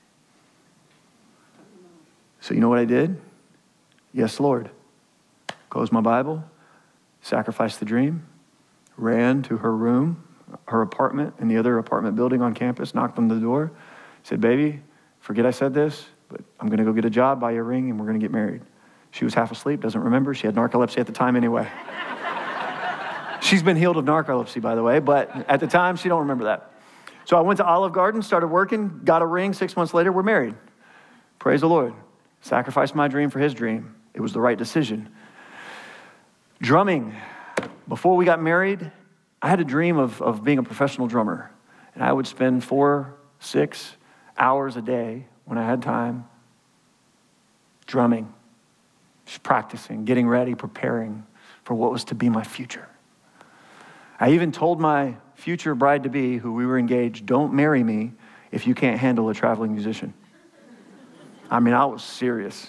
So you know what I did? Yes, Lord. Closed my Bible, sacrificed the dream, ran to her room, her apartment in the other apartment building on campus, knocked on the door, said, baby, forget I said this, but I'm going to go get a job, buy you a ring, and we're going to get married. She was half asleep, doesn't remember. She had narcolepsy at the time anyway. She's been healed of narcolepsy, by the way, but at the time, she don't remember that. So I went to Olive Garden, started working, got a ring. Six months later, we're married. Praise the Lord. Sacrificed my dream for his dream. It was the right decision. Drumming. Before we got married, I had a dream of, of being a professional drummer. And I would spend four, six hours a day when I had time drumming, just practicing, getting ready, preparing for what was to be my future. I even told my future bride-to-be, who we were engaged, don't marry me if you can't handle a traveling musician. I mean, I was serious.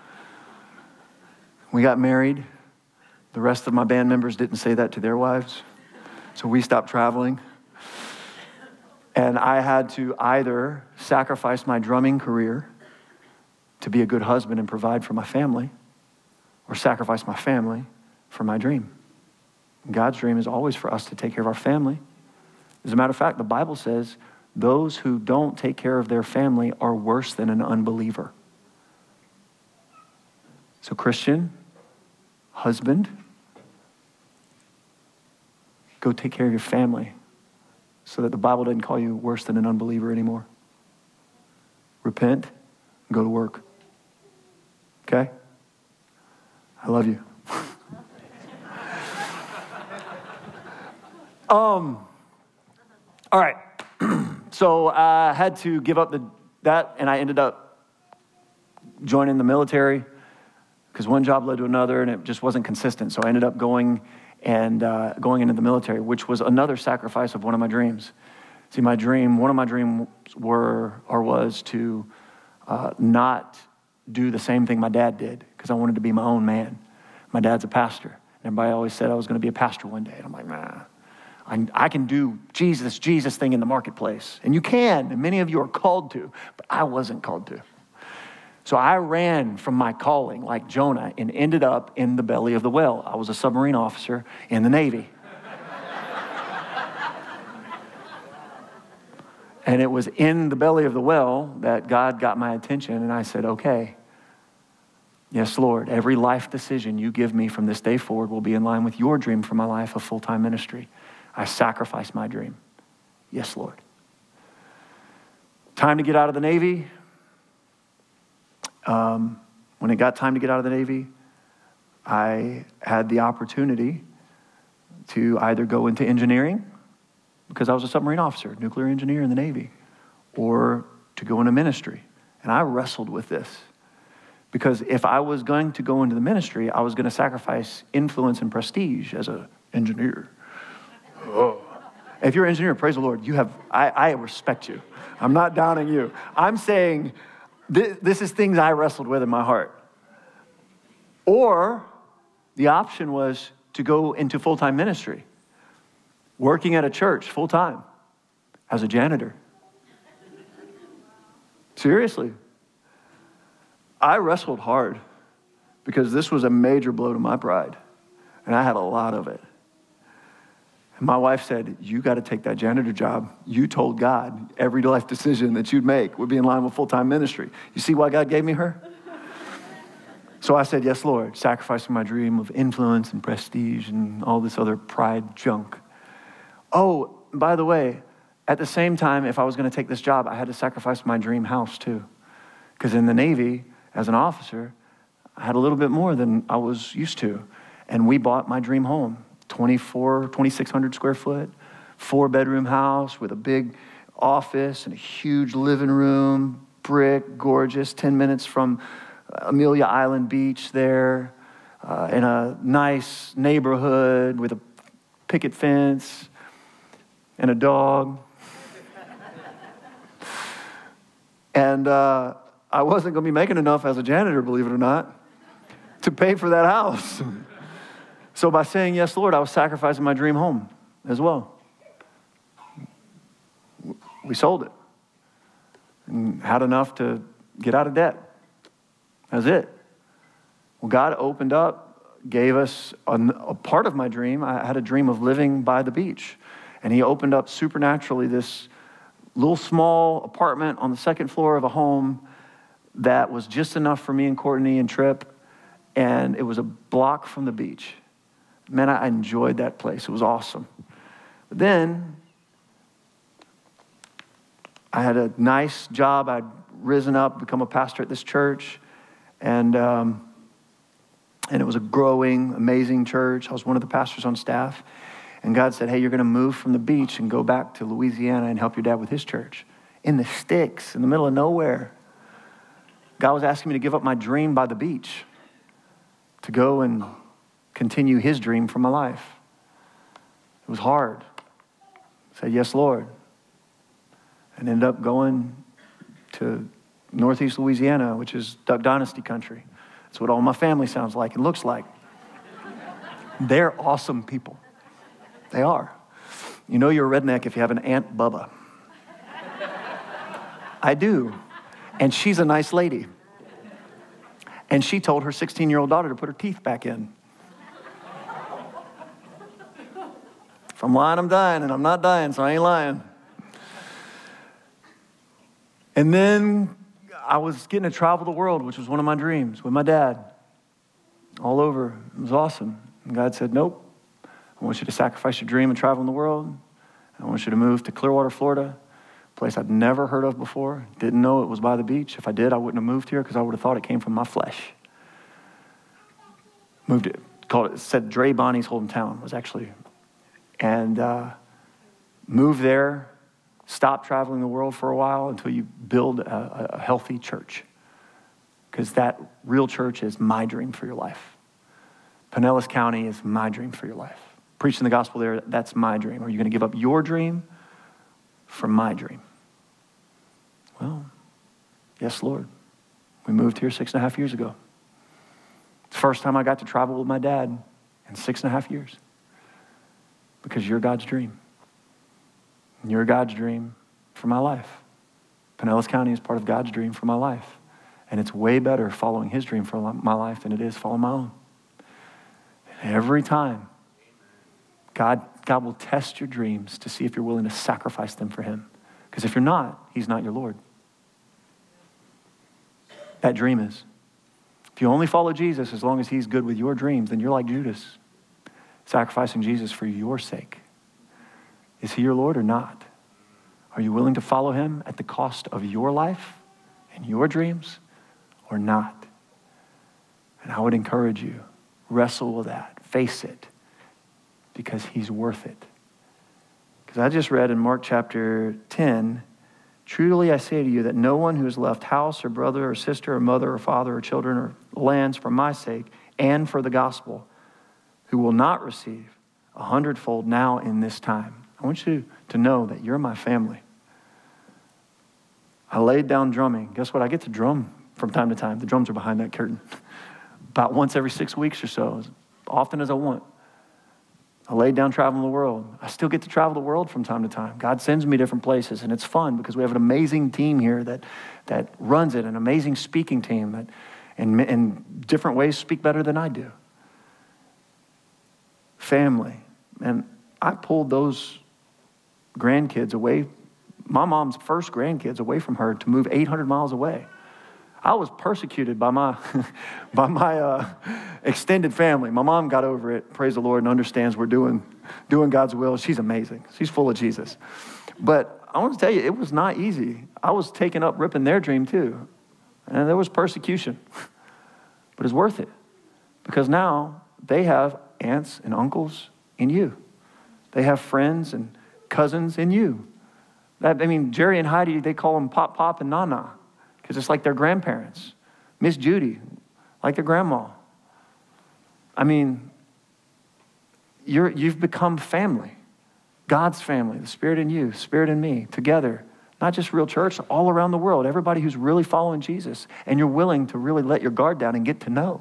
We got married. The rest of my band members didn't say that to their wives. So we stopped traveling. And I had to either sacrifice my drumming career to be a good husband and provide for my family, or sacrifice my family for my dream. God's dream is always for us to take care of our family. As a matter of fact, the Bible says those who don't take care of their family are worse than an unbeliever. So Christian, husband, go take care of your family so that the Bible doesn't call you worse than an unbeliever anymore. Repent and go to work. Okay? I love you. um. All right. So I had to give up the that, and I ended up joining the military because one job led to another, and it just wasn't consistent. So I ended up going and uh, going into the military, which was another sacrifice of one of my dreams. See, my dream, one of my dreams were or was to uh, not do the same thing my dad did, because I wanted to be my own man. My dad's a pastor. And everybody always said I was going to be a pastor one day. And I'm like, nah, I, I can do Jesus, Jesus thing in the marketplace. And you can, and many of you are called to, but I wasn't called to. So I ran from my calling like Jonah and ended up in the belly of the whale. I was a submarine officer in the Navy. And it was in the belly of the whale that God got my attention, and I said, okay, yes, Lord, every life decision you give me from this day forward will be in line with your dream for my life of full-time ministry. I sacrificed my dream. Yes, Lord. Time to get out of the Navy. Um, when it got time to get out of the Navy, I had the opportunity to either go into engineering, because I was a submarine officer, nuclear engineer in the Navy, or to go into ministry. And I wrestled with this, because if I was going to go into the ministry, I was going to sacrifice influence and prestige as an engineer. Oh. If you're an engineer, praise the Lord, you have, I, I respect you. I'm not downing you. I'm saying th- this is things I wrestled with in my heart. Or the option was to go into full-time ministry, working at a church full-time as a janitor. Seriously. I wrestled hard because this was a major blow to my pride, and I had a lot of it. And my wife said, you got to take that janitor job. You told God every life decision that you'd make would be in line with full-time ministry. You see why God gave me her? So I said, yes, Lord, sacrificing my dream of influence and prestige and all this other pride junk. Oh, by the way, at the same time, if I was going to take this job, I had to sacrifice my dream house too. Because in the Navy, as an officer, I had a little bit more than I was used to. And we bought my dream home, twenty-four, twenty-six hundred square foot, four bedroom house with a big office and a huge living room, brick, gorgeous, ten minutes from Amelia Island Beach there, uh, in a nice neighborhood with a picket fence and a dog. And uh, I wasn't going to be making enough as a janitor, believe it or not, to pay for that house. So by saying yes, Lord, I was sacrificing my dream home as well. We sold it and had enough to get out of debt. That's it. Well, God opened up, gave us a, a part of my dream. I had a dream of living by the beach. And he opened up supernaturally this little small apartment on the second floor of a home that was just enough for me and Courtney and Tripp. And it was a block from the beach. Man, I enjoyed that place. It was awesome. But then I had a nice job. I'd risen up, become a pastor at this church. And um, and it was a growing, amazing church. I was one of the pastors on staff. And God said, hey, you're going to move from the beach and go back to Louisiana and help your dad with his church. In the sticks, in the middle of nowhere. God was asking me to give up my dream by the beach to go and continue his dream for my life. It was hard. I said, yes, Lord. And ended up going to Northeast Louisiana, which is Duck Dynasty country. That's what all my family sounds like and looks like. They're awesome people. They are. You know you're a redneck if you have an Aunt Bubba. I do. And she's a nice lady. And she told her sixteen-year-old daughter to put her teeth back in. If I'm lying, I'm dying, and I'm not dying, so I ain't lying. And then I was getting to travel the world, which was one of my dreams, with my dad. All over. It was awesome. And God said, nope. I want you to sacrifice your dream and travel in the world. I want you to move to Clearwater, Florida, a place I'd never heard of before. Didn't know it was by the beach. If I did, I wouldn't have moved here because I would have thought it came from my flesh. Moved it, called it, it said Dre Bonnie's hometown was actually. And uh, moved there, stopped traveling the world for a while until you build a, a healthy church. Because that real church is my dream for your life. Pinellas County is my dream for your life. Preaching the gospel there, that's my dream. Are you going to give up your dream for my dream? Well, yes, Lord. We moved here six and a half years ago. It's the first time I got to travel with my dad in six and a half years. Because you're God's dream. And you're God's dream for my life. Pinellas County is part of God's dream for my life. And it's way better following his dream for my life than it is following my own. And every time, God, God will test your dreams to see if you're willing to sacrifice them for him. Because if you're not, he's not your Lord. That dream is. If you only follow Jesus as long as he's good with your dreams, then you're like Judas, sacrificing Jesus for your sake. Is he your Lord or not? Are you willing to follow him at the cost of your life and your dreams or not? And I would encourage you, wrestle with that, face it, because he's worth it. Because I just read in Mark chapter ten, truly I say to you that no one who has left house or brother or sister or mother or father or children or lands for my sake and for the gospel, who will not receive a hundredfold now in this time. I want you to know that you're my family. I laid down drumming. Guess what? I get to drum from time to time. The drums are behind that curtain. About once every six weeks or so, as often as I want. I laid down traveling the world. I still get to travel the world from time to time. God sends me different places, and it's fun because we have an amazing team here that that runs it, an amazing speaking team that in, in different ways speak better than I do. Family. And I pulled those grandkids away, my mom's first grandkids away from her to move eight hundred miles away. I was persecuted by my by my uh, extended family. My mom got over it, praise the Lord, and understands we're doing doing God's will. She's amazing. She's full of Jesus. But I want to tell you, it was not easy. I was taking up ripping their dream too. And there was persecution. But it's worth it. Because now they have aunts and uncles in you. They have friends and cousins in you. That, I mean, Jerry and Heidi, they call them Pop Pop and Nana. Because it's like their grandparents. Miss Judy, like their grandma. I mean, you're, you've become family. God's family, the Spirit in you, Spirit in me, together. Not just Real Church, all around the world, everybody who's really following Jesus and you're willing to really let your guard down and get to know.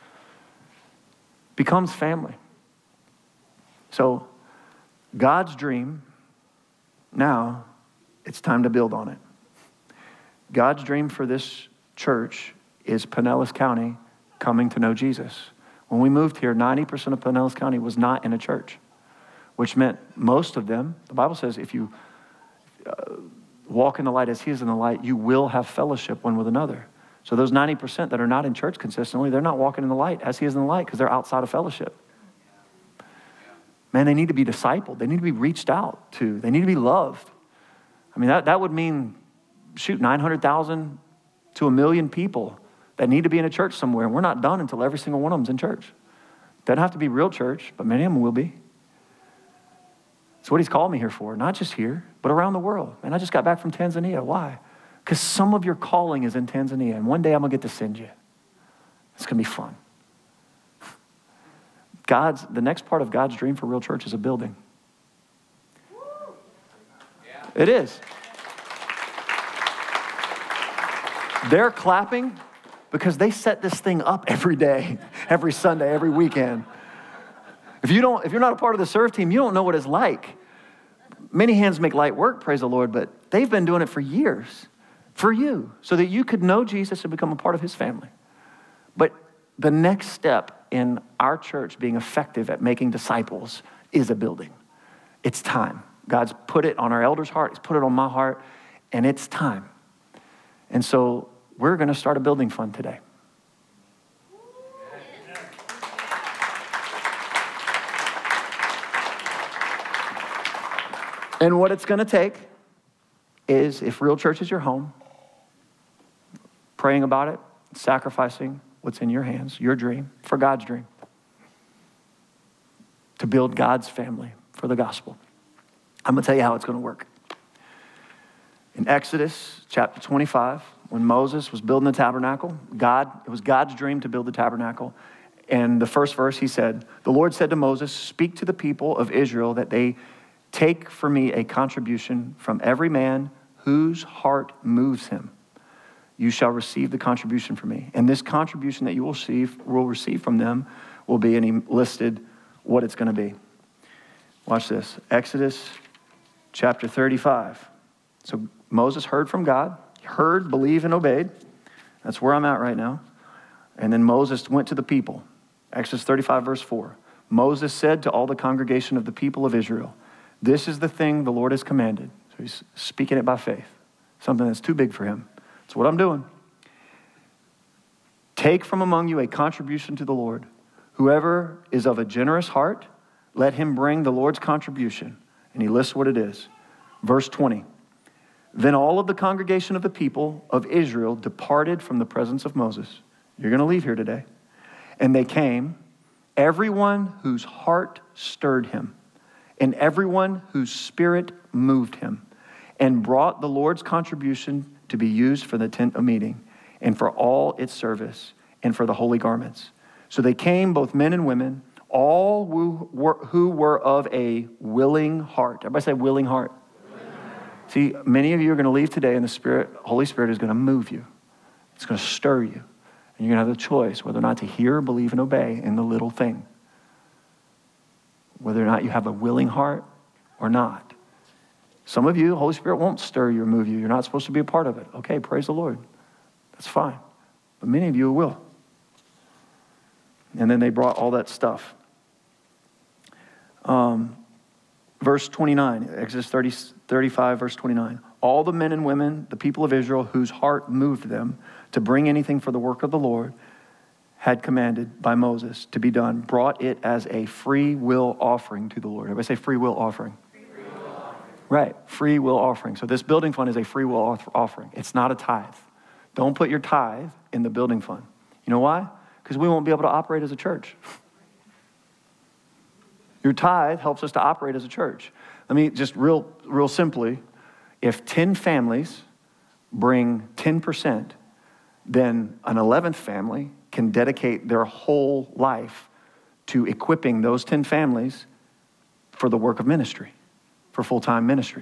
Becomes family. So God's dream, now it's time to build on it. God's dream for this church is Pinellas County coming to know Jesus. When we moved here, ninety percent of Pinellas County was not in a church, which meant most of them, the Bible says, if you uh, walk in the light as he is in the light, you will have fellowship one with another. So those ninety percent that are not in church consistently, they're not walking in the light as he is in the light because they're outside of fellowship. Man, they need to be discipled. They need to be reached out to. They need to be loved. I mean, that, that would mean, shoot, nine hundred thousand to a million people that need to be in a church somewhere. And we're not done until every single one of them's in church. Doesn't have to be Real Church, but many of them will be. It's what he's called me here for, not just here, but around the world. And I just got back from Tanzania. Why? Because some of your calling is in Tanzania, and one day I'm going to get to send you. It's going to be fun. God's, the next part of God's dream for Real Church is a building. Yeah. It is. They're clapping because they set this thing up every day, every Sunday, every weekend. If you don't, if you're not a part of the serve team, you don't know what it's like. Many hands make light work, praise the Lord, but they've been doing it for years for you so that you could know Jesus and become a part of his family. But the next step in our church being effective at making disciples is a building. It's time. God's put it on our elders' heart. He's put it on my heart, and it's time. And so we're going to start a building fund today. And what it's going to take is, if Real Church is your home, praying about it, sacrificing what's in your hands, your dream, for God's dream, to build God's family for the gospel. I'm going to tell you how it's going to work. In Exodus chapter twenty-five, when Moses was building the tabernacle, God, it was God's dream to build the tabernacle. And the first verse, he said, the Lord said to Moses, speak to the people of Israel that they take for me a contribution from every man whose heart moves him. You shall receive the contribution from me. And this contribution that you will receive, will receive from them will be, and he listed what it's going to be. Watch this. Exodus chapter thirty-five. So Moses heard from God, heard, believed, and obeyed. That's where I'm at right now. And then Moses went to the people. Exodus thirty-five, verse four. Moses said to all the congregation of the people of Israel, this is the thing the Lord has commanded. So he's speaking it by faith. Something that's too big for him. That's what I'm doing. Take from among you a contribution to the Lord. Whoever is of a generous heart, let him bring the Lord's contribution. And he lists what it is. Verse twenty. Then all of the congregation of the people of Israel departed from the presence of Moses. You're going to leave here today. And they came, everyone whose heart stirred him, and everyone whose spirit moved him, and brought the Lord's contribution to be used for the tent of meeting, and for all its service, and for the holy garments. So they came, both men and women, all who were, who were of a willing heart. Everybody say willing heart. Willing heart. See, many of you are going to leave today, and the Spirit, Holy Spirit is going to move you. It's going to stir you. And you're going to have the choice whether or not to hear, believe, and obey in the little thing. Whether or not you have a willing heart or not. Some of you, the Holy Spirit won't stir you or move you. You're not supposed to be a part of it. Okay, praise the Lord. That's fine. But many of you will. And then they brought all that stuff. Um, verse twenty-nine, Exodus thirty, thirty-five, verse twenty-nine. All the men and women, the people of Israel, whose heart moved them to bring anything for the work of the Lord, had commanded by Moses to be done, brought it as a free will offering to the Lord. Everybody say free will offering. Free will offering. Right, free will offering. So this building fund is a free will offering. It's not a tithe. Don't put your tithe in the building fund. You know why? Because we won't be able to operate as a church. Your tithe helps us to operate as a church. Let me just real, real simply, if ten families bring ten percent, then an eleventh family can dedicate their whole life to equipping those ten families for the work of ministry, for full-time ministry.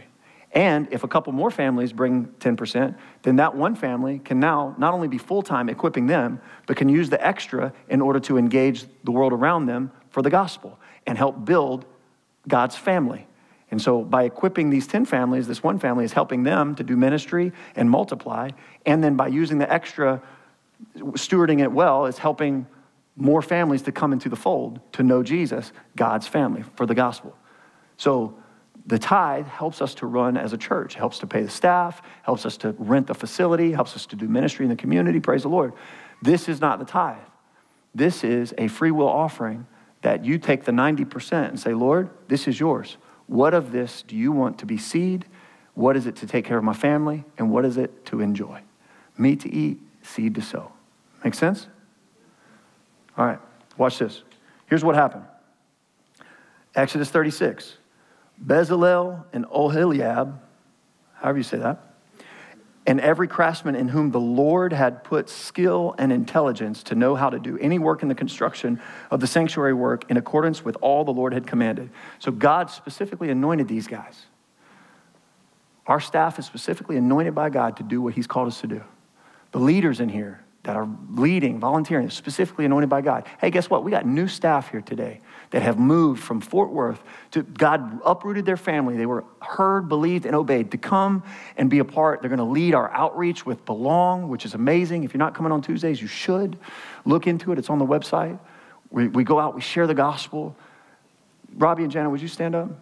And if a couple more families bring ten percent, then that one family can now not only be full-time equipping them, but can use the extra in order to engage the world around them for the gospel and help build God's family. And so by equipping these ten families, this one family is helping them to do ministry and multiply. And then by using the extra, stewarding it well, is helping more families to come into the fold, to know Jesus, God's family, for the gospel. So the tithe helps us to run as a church, helps to pay the staff, helps us to rent the facility, helps us to do ministry in the community. Praise the Lord. This is not the tithe. This is a free will offering that you take the ninety percent and say, Lord, this is yours. What of this do you want to be seed? What is it to take care of my family? And what is it to enjoy? Meat to eat, seed to sow. Make sense? All right, watch this. Here's what happened. Exodus thirty-six. Bezalel and Oholiab, however you say that, and every craftsman in whom the Lord had put skill and intelligence to know how to do any work in the construction of the sanctuary work in accordance with all the Lord had commanded. So God specifically anointed these guys. Our staff is specifically anointed by God to do what he's called us to do. The leaders in here that are leading, volunteering, are specifically anointed by God. Hey, guess what? We got new staff here today that have moved from Fort Worth to, God uprooted their family. They were heard, believed, and obeyed to come and be a part. They're going to lead our outreach with Belong, which is amazing. If you're not coming on Tuesdays, you should. Look into it. It's on the website. We, we go out, we share the gospel. Robbie and Janet, would you stand up?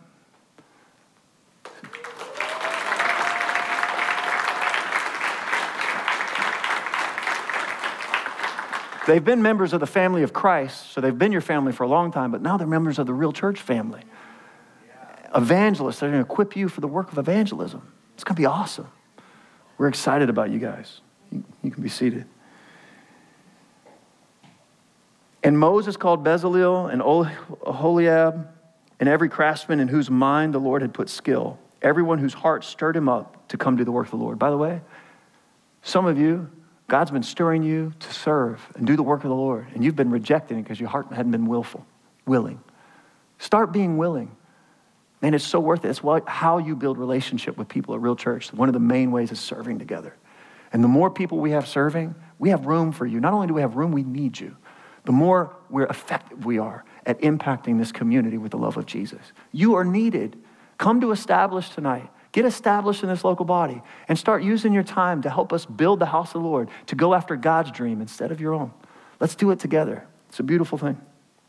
They've been members of the family of Christ, so they've been your family for a long time, but now they're members of the real church family. Evangelists, they're going to equip you for the work of evangelism. It's going to be awesome. We're excited about you guys. You, you can be seated. And Moses called Bezalel and Oholiab and every craftsman in whose mind the Lord had put skill, everyone whose heart stirred him up to come do the work of the Lord. By the way, some of you, God's been stirring you to serve and do the work of the Lord, and you've been rejecting it because your heart hadn't been willful, willing. Start being willing. Man, it's so worth it. It's what, how you build relationship with people at Real Church. One of the main ways is serving together. And the more people we have serving, we have room for you. Not only do we have room, we need you. The more we're effective we are at impacting this community with the love of Jesus. You are needed. Come to Establish tonight. Get established in this local body and start using your time to help us build the house of the Lord, to go after God's dream instead of your own. Let's do it together. It's a beautiful thing.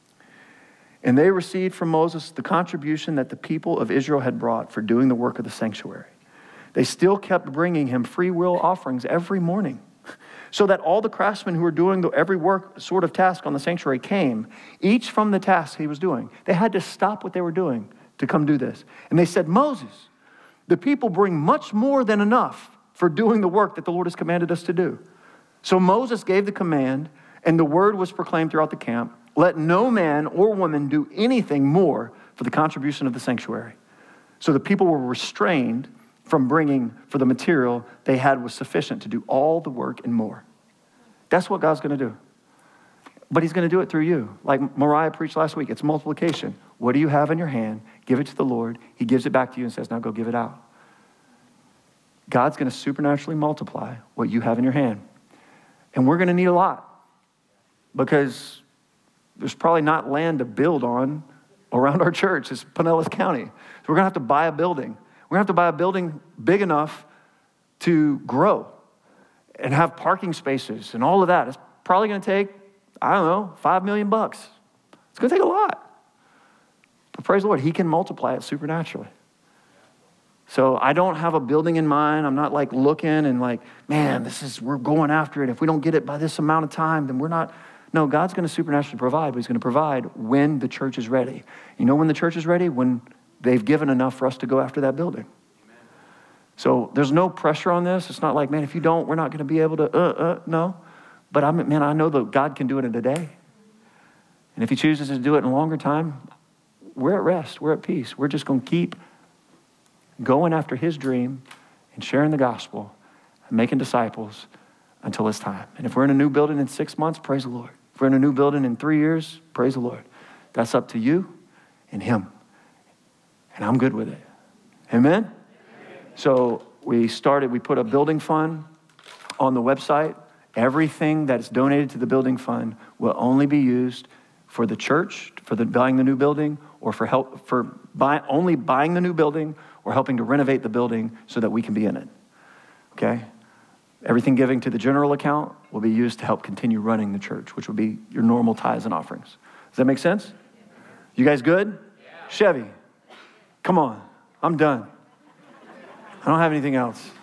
And they received from Moses the contribution that the people of Israel had brought for doing the work of the sanctuary. They still kept bringing him free will offerings every morning, so that all the craftsmen who were doing the, every work sort of task on the sanctuary came, each from the task he was doing. They had to stop what they were doing to come do this. And they said, Moses, the people bring much more than enough for doing the work that the Lord has commanded us to do. So Moses gave the command, and the word was proclaimed throughout the camp, let no man or woman do anything more for the contribution of the sanctuary. So the people were restrained from bringing, for the material they had was sufficient to do all the work and more. That's what God's going to do. But he's going to do it through you. Like Mariah preached last week, it's multiplication. What do you have in your hand? Give it to the Lord. He gives it back to you and says, now go give it out. God's going to supernaturally multiply what you have in your hand. And we're going to need a lot because there's probably not land to build on around our church. It's Pinellas County. So we're going to have to buy a building. We're going to have to buy a building big enough to grow and have parking spaces and all of that. It's probably going to take, I don't know, five million bucks. It's going to take a lot. But praise the Lord, he can multiply it supernaturally. So I don't have a building in mind. I'm not like looking and like, man, this is, we're going after it. If we don't get it by this amount of time, then we're not. No, God's going to supernaturally provide, but he's going to provide when the church is ready. You know when the church is ready? When they've given enough for us to go after that building. Amen. So there's no pressure on this. It's not like, man, if you don't, we're not going to be able to, uh, uh, no. But I man, I know that God can do it in a day. And if he chooses to do it in a longer time, we're at rest. We're at peace. We're just going to keep going after his dream and sharing the gospel and making disciples until it's time. And if we're in a new building in six months, praise the Lord. If we're in a new building in three years, praise the Lord. That's up to you and him. And I'm good with it. Amen? Amen. So we started, we put a building fund on the website. Everything that's donated to the building fund will only be used for the church, for the buying the new building, or for help for buy, only buying the new building or helping to renovate the building so that we can be in it. Okay? Everything giving to the general account will be used to help continue running the church, which would be your normal tithes and offerings. Does that make sense? You guys good? Yeah. Chevy, come on. I'm done. I don't have anything else.